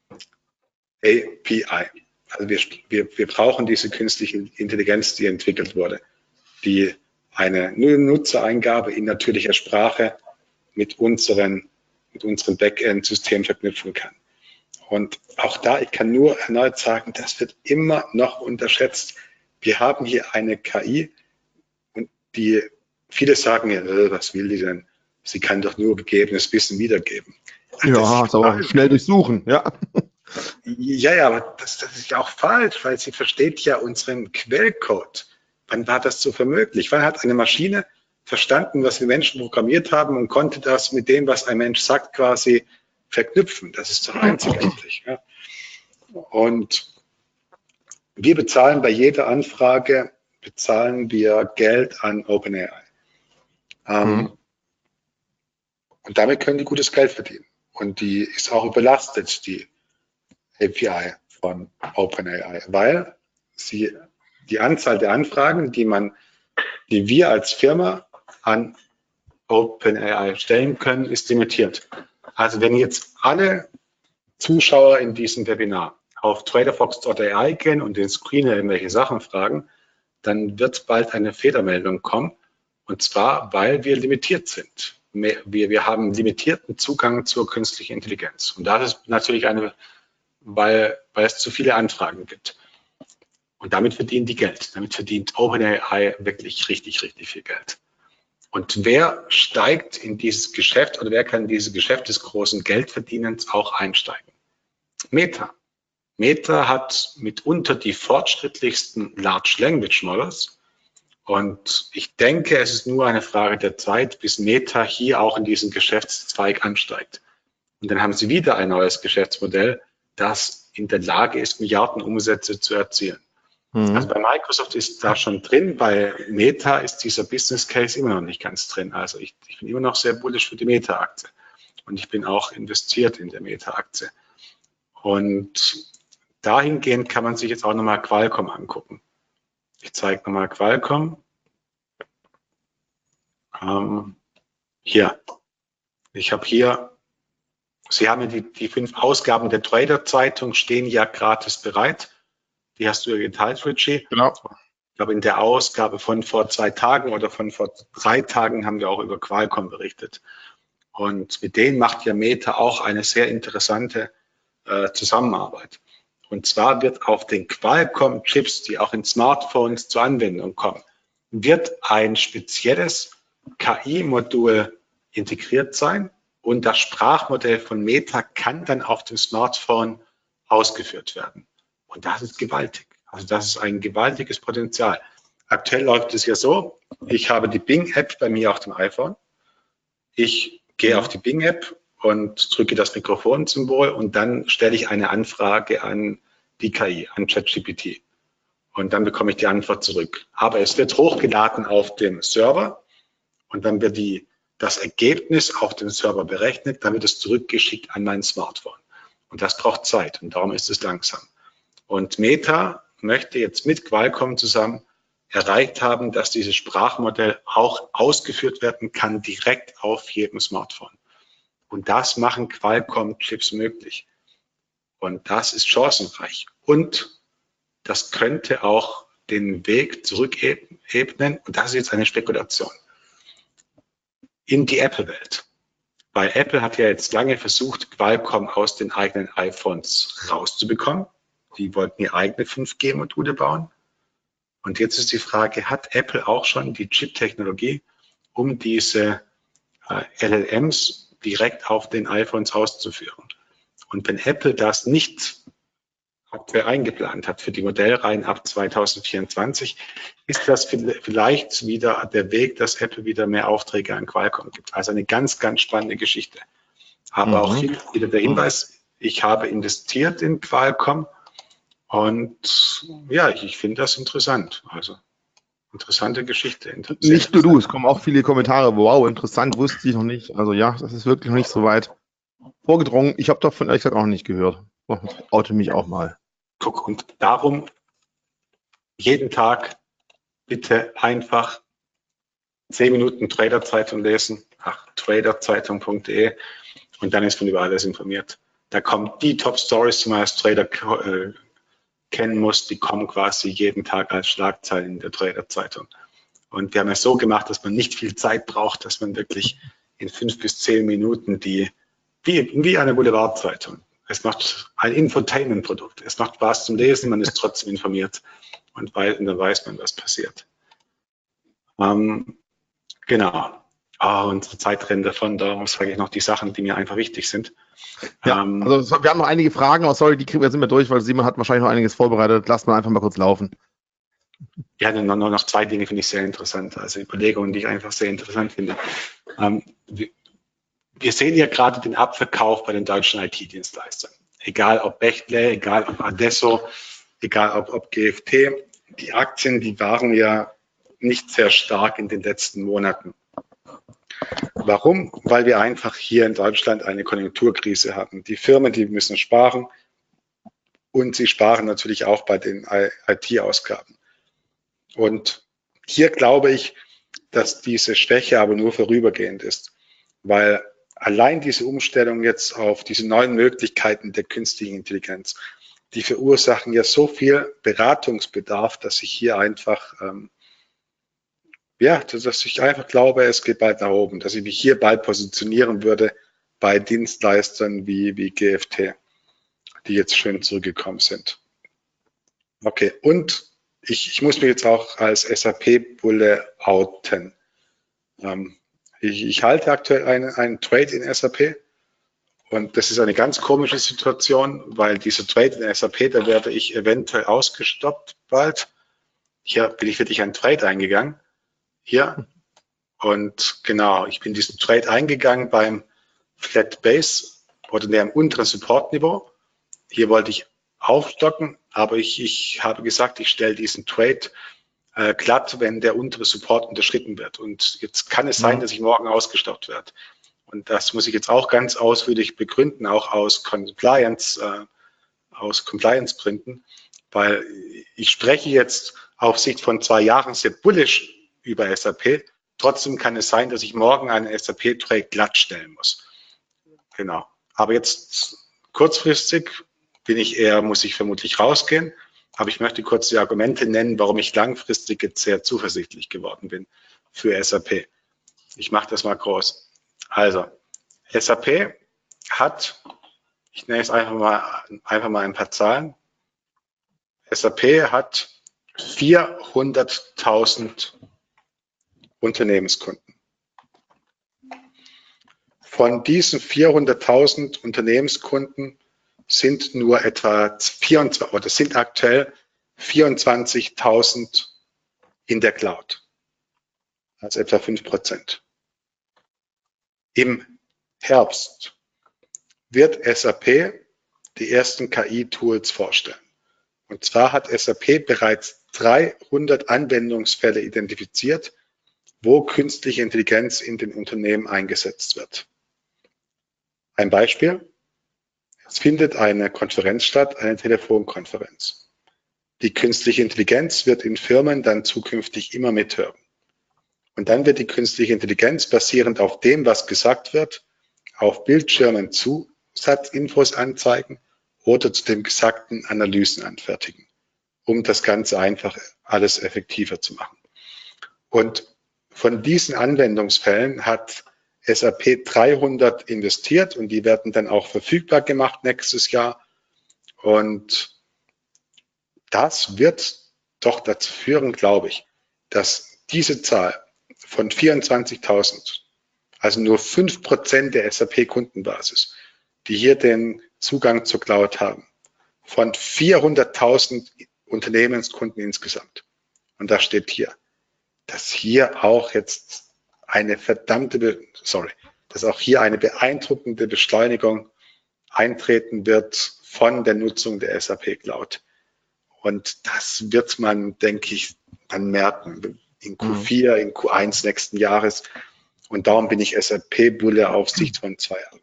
A P I. Also wir, wir, wir brauchen diese künstliche Intelligenz, die entwickelt wurde, die eine Nutzereingabe in natürlicher Sprache mit unseren, mit unserem Backend-System verknüpfen kann. Und auch da, ich kann nur erneut sagen, das wird immer noch unterschätzt. Wir haben hier eine K I, und die, viele sagen ja, äh, was will die denn? Sie kann doch nur gegebenes Wissen wiedergeben. Ach, ja, ist aber schnell durchsuchen, ja. Ja, ja, aber das, das ist ja auch falsch, weil sie versteht ja unseren Quellcode. Wann war das so für möglich? Wann hat eine Maschine verstanden, was wir Menschen programmiert haben, und konnte das mit dem, was ein Mensch sagt, quasi verknüpfen? Das ist doch einzigartig. Ja. Und wir bezahlen bei jeder Anfrage, bezahlen wir Geld an OpenAI. Ähm, mhm. Und damit können die gutes Geld verdienen. Und die ist auch überlastet, die A P I von OpenAI, weil sie die Anzahl der Anfragen, die man, die wir als Firma an OpenAI stellen können, ist limitiert. Also wenn jetzt alle Zuschauer in diesem Webinar auf traderfox punkt A I gehen und den Screener irgendwelche Sachen fragen, dann wird bald eine Fehlermeldung kommen, und zwar, weil wir limitiert sind. Wir, wir haben limitierten Zugang zur künstlichen Intelligenz. Und das ist natürlich eine, weil, weil es zu viele Anfragen gibt. Und damit verdienen die Geld. Damit verdient OpenAI wirklich richtig, richtig viel Geld. Und wer steigt in dieses Geschäft, oder wer kann in dieses Geschäft des großen Geldverdienens auch einsteigen? Meta. Meta hat mitunter die fortschrittlichsten Large Language Models. Und ich denke, es ist nur eine Frage der Zeit, bis Meta hier auch in diesen Geschäftszweig ansteigt. Und dann haben sie wieder ein neues Geschäftsmodell, das in der Lage ist, Milliardenumsätze zu erzielen. Mhm. Also bei Microsoft ist da schon drin, bei Meta ist dieser Business Case immer noch nicht ganz drin. Also ich, ich bin immer noch sehr bullish für die Meta-Aktie. Und ich bin auch investiert in der Meta-Aktie. Und dahingehend kann man sich jetzt auch nochmal Qualcomm angucken. Ich zeige nochmal Qualcomm. Ähm, hier. Ich habe hier, Sie haben ja die, die fünf Ausgaben der Trader-Zeitung, stehen ja gratis bereit. Die hast du ja geteilt, Richie. Genau. Ich glaube, in der Ausgabe von vor zwei Tagen oder von vor drei Tagen haben wir auch über Qualcomm berichtet. Und mit denen macht ja Meta auch eine sehr interessante äh, Zusammenarbeit. Und zwar wird auf den Qualcomm-Chips, die auch in Smartphones zur Anwendung kommen, wird ein spezielles K I-Modul integriert sein, und das Sprachmodell von Meta kann dann auf dem Smartphone ausgeführt werden. Und das ist gewaltig. Also das ist ein gewaltiges Potenzial. Aktuell läuft es ja so, ich habe die Bing-App bei mir auf dem iPhone. Ich gehe auf die Bing-App und drücke das Mikrofonsymbol, und dann stelle ich eine Anfrage an die K I, an ChatGPT. Und dann bekomme ich die Antwort zurück. Aber es wird hochgeladen auf dem Server, und dann wird die, das Ergebnis auf dem Server berechnet, dann wird es zurückgeschickt an mein Smartphone. Und das braucht Zeit, und darum ist es langsam. Und Meta möchte jetzt mit Qualcomm zusammen erreicht haben, dass dieses Sprachmodell auch ausgeführt werden kann, direkt auf jedem Smartphone. Und das machen Qualcomm-Chips möglich. Und das ist chancenreich. Und das könnte auch den Weg zurückebnen, und das ist jetzt eine Spekulation, in die Apple-Welt. Weil Apple hat ja jetzt lange versucht, Qualcomm aus den eigenen iPhones rauszubekommen. Die wollten ihr eigene fünf G Module bauen. Und jetzt ist die Frage, hat Apple auch schon die Chip-Technologie, um diese äh, L L Ms direkt auf den iPhones auszuführen? Und wenn Apple das nicht aktuell eingeplant hat für die Modellreihen ab zweitausendvierundzwanzig, ist das vielleicht wieder der Weg, dass Apple wieder mehr Aufträge an Qualcomm gibt. Also eine ganz, ganz spannende Geschichte. Aber mhm. auch hier wieder der Hinweis, ich habe investiert in Qualcomm und ja, ich, ich finde das interessant. Also interessante Geschichte. Inter nicht nur du, es kommen auch viele Kommentare. Wow, interessant, wusste ich noch nicht. Also ja, das ist wirklich noch nicht so weit vorgedrungen. Ich habe davon ehrlich gesagt auch noch nicht gehört. Ich oute mich auch mal. Guck, und darum jeden Tag bitte einfach zehn Minuten Trader-Zeitung lesen, ach, traderzeitung punkt de, und dann ist man über alles informiert. Da kommen die Top-Stories, die man als Trader äh, kennen muss, die kommen quasi jeden Tag als Schlagzeilen in der Trader-Zeitung. Und wir haben es so gemacht, dass man nicht viel Zeit braucht, dass man wirklich in fünf bis zehn Minuten die, wie, wie eine Boulevardzeitung. Es macht ein Infotainment-Produkt. Es macht Spaß zum Lesen, man ist trotzdem informiert und, weiß, und dann weiß man, was passiert. Ähm, genau. Oh, unsere Zeit rennt davon, darum sage ich noch die Sachen, die mir einfach wichtig sind. Ja, ähm, also wir haben noch einige Fragen, aber sorry, die kriegen wir, sind wir durch, weil Simon hat wahrscheinlich noch einiges vorbereitet. Lass mal einfach mal kurz laufen. Ja, nur noch, noch zwei Dinge finde ich sehr interessant. Also Überlegungen, die ich einfach sehr interessant finde. Ähm, wir, wir sehen ja gerade den Abverkauf bei den deutschen I T-Dienstleistern. Egal ob Bechtle, egal ob Adesso, egal ob, ob G F T. Die Aktien, die waren ja nicht sehr stark in den letzten Monaten. Warum? Weil wir einfach hier in Deutschland eine Konjunkturkrise haben. Die Firmen, die müssen sparen und sie sparen natürlich auch bei den I T-Ausgaben. Und hier glaube ich, dass diese Schwäche aber nur vorübergehend ist, weil allein diese Umstellung jetzt auf diese neuen Möglichkeiten der künstlichen Intelligenz, die verursachen ja so viel Beratungsbedarf, dass ich hier einfach, ähm, ja, dass ich einfach glaube, es geht bald nach oben, dass ich mich hier bald positionieren würde bei Dienstleistern wie, wie G F T, die jetzt schön zurückgekommen sind. Okay, und ich, ich muss mich jetzt auch als S A P-Bulle outen. Ähm, ich, ich halte aktuell einen, einen Trade in S A P und das ist eine ganz komische Situation, weil dieser Trade in S A P, da werde ich eventuell ausgestoppt bald. Hier bin ich wirklich einen Trade eingegangen. Hier. Und genau, ich bin diesen Trade eingegangen beim Flat Base oder dem unteren Support-Niveau. Hier wollte ich aufstocken, aber ich, ich habe gesagt, ich stelle diesen Trade äh, glatt, wenn der untere Support unterschritten wird. Und jetzt kann es sein, ja. dass ich morgen ausgestoppt werde. Und das muss ich jetzt auch ganz ausführlich begründen, auch aus Compliance, äh, aus Compliance-Gründen, weil ich spreche jetzt auf Sicht von zwei Jahren sehr bullish über S A P. Trotzdem kann es sein, dass ich morgen einen S A P-Trade glatt stellen muss. Genau. Aber jetzt kurzfristig bin ich eher, muss ich vermutlich rausgehen. Aber ich möchte kurz die Argumente nennen, warum ich langfristig jetzt sehr zuversichtlich geworden bin für S A P. Ich mache das mal groß. Also, S A P hat, ich nenne es einfach mal, einfach mal ein paar Zahlen. S A P hat vierhunderttausend Unternehmenskunden. Von diesen vierhunderttausend Unternehmenskunden sind nur etwa vierundzwanzig oder sind aktuell vierundzwanzigtausend in der Cloud, also etwa fünf Prozent. Im Herbst wird S A P die ersten K I-Tools vorstellen. Und zwar hat S A P bereits dreihundert Anwendungsfälle identifiziert, wo künstliche Intelligenz in den Unternehmen eingesetzt wird. Ein Beispiel: Es findet eine Konferenz statt, eine Telefonkonferenz. Die künstliche Intelligenz wird in Firmen dann zukünftig immer mithören. Und dann wird die künstliche Intelligenz basierend auf dem, was gesagt wird, auf Bildschirmen Zusatzinfos anzeigen oder zu dem Gesagten Analysen anfertigen, um das Ganze einfach alles effektiver zu machen. Und von diesen Anwendungsfällen hat S A P dreihundert investiert und die werden dann auch verfügbar gemacht nächstes Jahr. Und das wird doch dazu führen, glaube ich, dass diese Zahl von vierundzwanzigtausend, also nur fünf Prozent der S A P-Kundenbasis, die hier den Zugang zur Cloud haben, von vierhunderttausend Unternehmenskunden insgesamt. Und da steht hier, dass hier auch jetzt eine verdammte, sorry, dass auch hier eine beeindruckende Beschleunigung eintreten wird von der Nutzung der S A P Cloud. Und das wird man, denke ich, dann merken in Q vier, in Q eins nächsten Jahres. Und darum bin ich S A P-Bulle auf Sicht von zwei Jahren.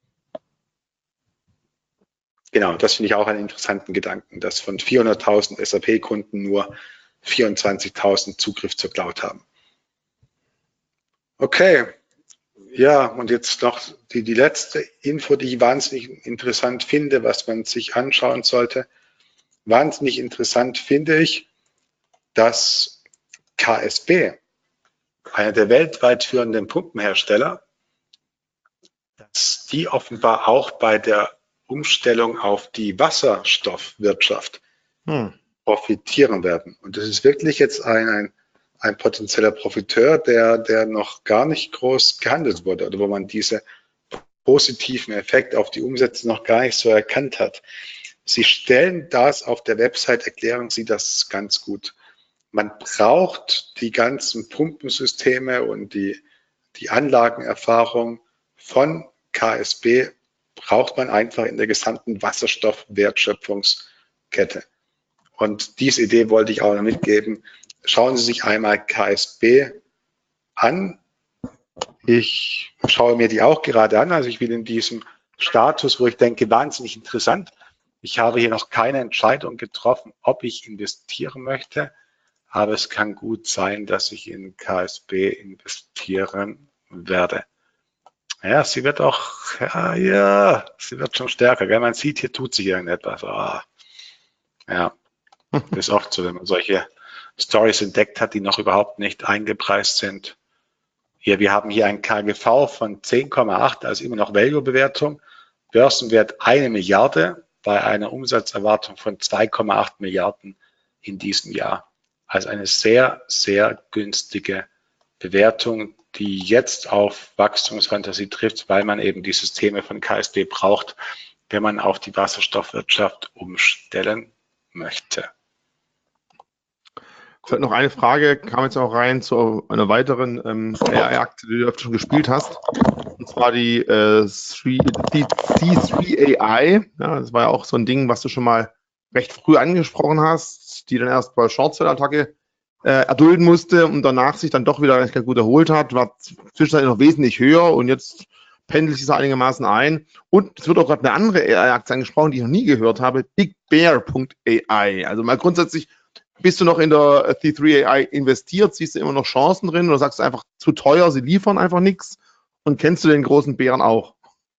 Genau, das finde ich auch einen interessanten Gedanken, dass von vierhunderttausend S A P-Kunden nur vierundzwanzigtausend Zugriff zur Cloud haben. Okay, ja, und jetzt noch die, die letzte Info, die ich wahnsinnig interessant finde, was man sich anschauen sollte. Wahnsinnig interessant finde ich, dass K S B, einer der weltweit führenden Pumpenhersteller, dass die offenbar auch bei der Umstellung auf die Wasserstoffwirtschaft hm. profitieren werden. Und das ist wirklich jetzt ein, ein, ein potenzieller Profiteur, der, der noch gar nicht groß gehandelt wurde oder wo man diese positiven Effekte auf die Umsätze noch gar nicht so erkannt hat. Sie stellen das auf der Website, erklären Sie das ganz gut. Man braucht die ganzen Pumpensysteme und die, die Anlagenerfahrung von K S B braucht man einfach in der gesamten Wasserstoffwertschöpfungskette. Und diese Idee wollte ich auch noch mitgeben. Schauen Sie sich einmal K S B an. Ich schaue mir die auch gerade an. Also ich bin in diesem Status, wo ich denke, wahnsinnig interessant. Ich habe hier noch keine Entscheidung getroffen, ob ich investieren möchte. Aber es kann gut sein, dass ich in K S B investieren werde. Ja, sie wird auch, ja, ja, sie wird schon stärker. Gell? Man sieht, hier tut sich irgendetwas. Oh. Ja, das ist oft so, wenn man solche Stories entdeckt hat, die noch überhaupt nicht eingepreist sind. Hier, wir haben hier ein K G V von zehn Komma acht, also immer noch Value-Bewertung. Börsenwert eine Milliarde bei einer Umsatzerwartung von zwei Komma acht Milliarden in diesem Jahr. Also eine sehr, sehr günstige Bewertung, die jetzt auf Wachstumsfantasie trifft, weil man eben die Systeme von K S B braucht, wenn man auf die Wasserstoffwirtschaft umstellen möchte. Vielleicht noch eine Frage, kam jetzt auch rein zu einer weiteren ähm, A I-Aktie, die du öfter schon gespielt hast. Und zwar die äh, C drei A I. Ja, das war ja auch so ein Ding, was du schon mal recht früh angesprochen hast, die dann erst bei Short-Sell-Attacke äh, erdulden musste und danach sich dann doch wieder ganz gut erholt hat, war zwischenzeitlich noch wesentlich höher und jetzt pendelt sich das einigermaßen ein. Und es wird auch gerade eine andere A I-Aktie angesprochen, die ich noch nie gehört habe, Big Bear Punkt A I. Also mal grundsätzlich, bist du noch in der C drei A I investiert? Siehst du immer noch Chancen drin oder sagst du einfach zu teuer, sie liefern einfach nichts? Und kennst du den großen Bären auch?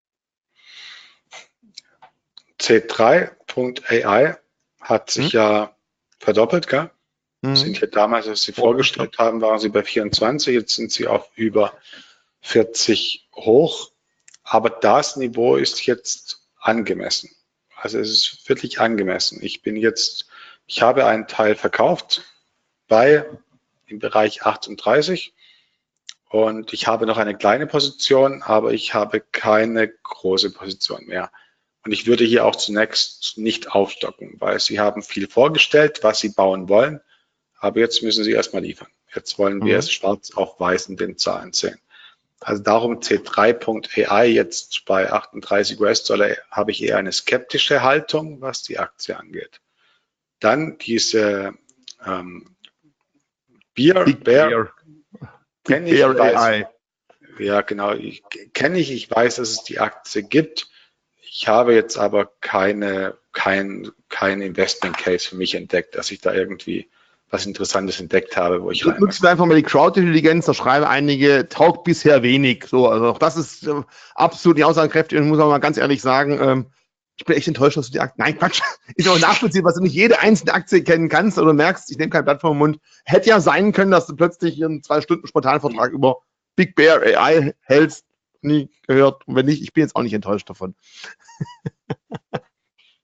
C drei Punkt A I hat sich hm? ja verdoppelt, gell? Hm. Sind ja damals, als sie oh, vorgestellt haben, waren sie bei vierundzwanzig, jetzt sind sie auf über vierzig hoch. Aber das Niveau ist jetzt angemessen. Also es ist wirklich angemessen. Ich bin jetzt, ich habe einen Teil verkauft bei im Bereich achtunddreißig und ich habe noch eine kleine Position, aber ich habe keine große Position mehr. Und ich würde hier auch zunächst nicht aufstocken, weil sie haben viel vorgestellt, was sie bauen wollen, aber jetzt müssen sie erstmal liefern. Jetzt wollen wir mhm. es schwarz auf weiß in den Zahlen sehen. Also darum C drei Punkt A I jetzt bei achtunddreißig US-Dollar habe ich eher eine skeptische Haltung, was die Aktie angeht. Dann diese ähm, Bear, Bear, kenne ich, Bear weiß, A I. Ja genau, ich, kenne ich, ich weiß, dass es die Aktie gibt. Ich habe jetzt aber keine, kein, kein Investment Case für mich entdeckt, dass ich da irgendwie was Interessantes entdeckt habe, wo ich rein. Nutzen wir einfach mal die Crowd-Intelligenz, da schreiben einige, taugt bisher wenig. So, also auch das ist äh, absolut nicht aussagekräftig und ich muss auch mal ganz ehrlich sagen, ähm, ich bin echt enttäuscht, dass du die Aktie, nein Quatsch, ist auch nachvollziehbar, was du nicht jede einzelne Aktie kennen kannst oder merkst, ich nehme kein Blatt vom Mund. Hätte ja sein können, dass du plötzlich hier einen zwei Stunden Spontanvertrag mhm. über Big Bear A I hältst, nie gehört und wenn nicht, ich bin jetzt auch nicht enttäuscht davon.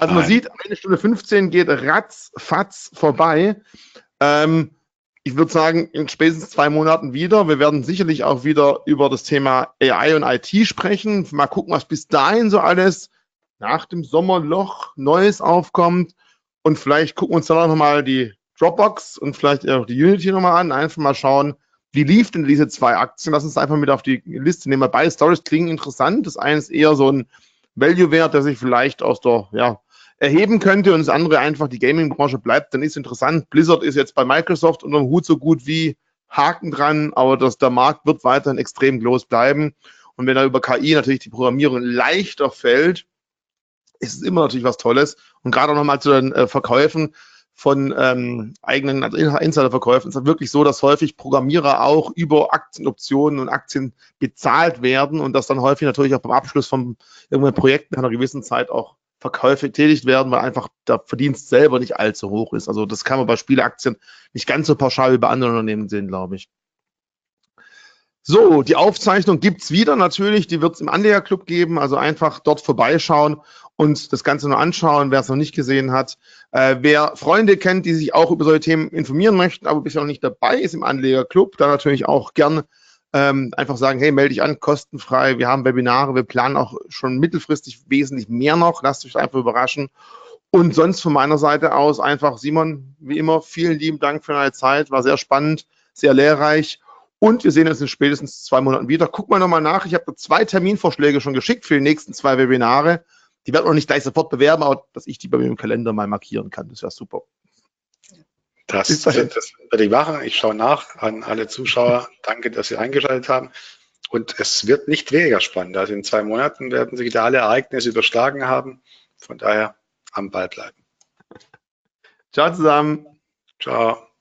Also man Nein. sieht, eine Stunde fünfzehn geht ratzfatz vorbei. Ähm, ich würde sagen, in spätestens zwei Monaten wieder. Wir werden sicherlich auch wieder über das Thema A I und I T sprechen. Mal gucken, was bis dahin so alles nach dem Sommerloch Neues aufkommt. Und vielleicht gucken wir uns dann auch nochmal die Dropbox und vielleicht auch die Unity nochmal an. Einfach mal schauen, wie lief denn diese zwei Aktien? Lass uns einfach mit auf die Liste nehmen. Beide Stories klingen interessant. Das eine ist eher so ein Value-Wert, der sich vielleicht aus der, ja, erheben könnte und das andere einfach die Gaming-Branche bleibt, dann ist interessant. Blizzard ist jetzt bei Microsoft unter dem Hut so gut wie Haken dran, aber das, der Markt wird weiterhin extrem groß bleiben. Und wenn da über K I natürlich die Programmierung leichter fällt, ist es immer natürlich was Tolles. Und gerade auch nochmal zu den äh, Verkäufen von ähm, eigenen, also Insiderverkäufen, ist es wirklich so, dass häufig Programmierer auch über Aktienoptionen und Aktien bezahlt werden und dass dann häufig natürlich auch beim Abschluss von irgendwelchen Projekten nach einer gewissen Zeit auch Verkäufe getätigt werden, weil einfach der Verdienst selber nicht allzu hoch ist. Also das kann man bei Spieleaktien nicht ganz so pauschal wie bei anderen Unternehmen sehen, glaube ich. So, die Aufzeichnung gibt's wieder natürlich, die wird es im Anlegerclub geben, also einfach dort vorbeischauen und das Ganze nur anschauen, wer es noch nicht gesehen hat. Äh, wer Freunde kennt, die sich auch über solche Themen informieren möchten, aber bisher noch nicht dabei ist im Anlegerclub, dann natürlich auch gern Ähm, einfach sagen, hey, melde dich an, kostenfrei, wir haben Webinare, wir planen auch schon mittelfristig wesentlich mehr noch, lasst euch einfach überraschen. Und sonst von meiner Seite aus einfach, Simon, wie immer, vielen lieben Dank für deine Zeit, war sehr spannend, sehr lehrreich und wir sehen uns in spätestens zwei Monaten wieder. Guck mal nochmal nach, ich habe da zwei Terminvorschläge schon geschickt für die nächsten zwei Webinare, die werden wir noch nicht gleich sofort bewerben, aber dass ich die bei mir im Kalender mal markieren kann, das wäre super. Das, das werde ich machen. Ich schaue nach an alle Zuschauer. Danke, dass Sie eingeschaltet haben. Und es wird nicht weniger spannend. Also in zwei Monaten werden sich da alle Ereignisse überschlagen haben. Von daher am Ball bleiben. Ciao zusammen. Ciao.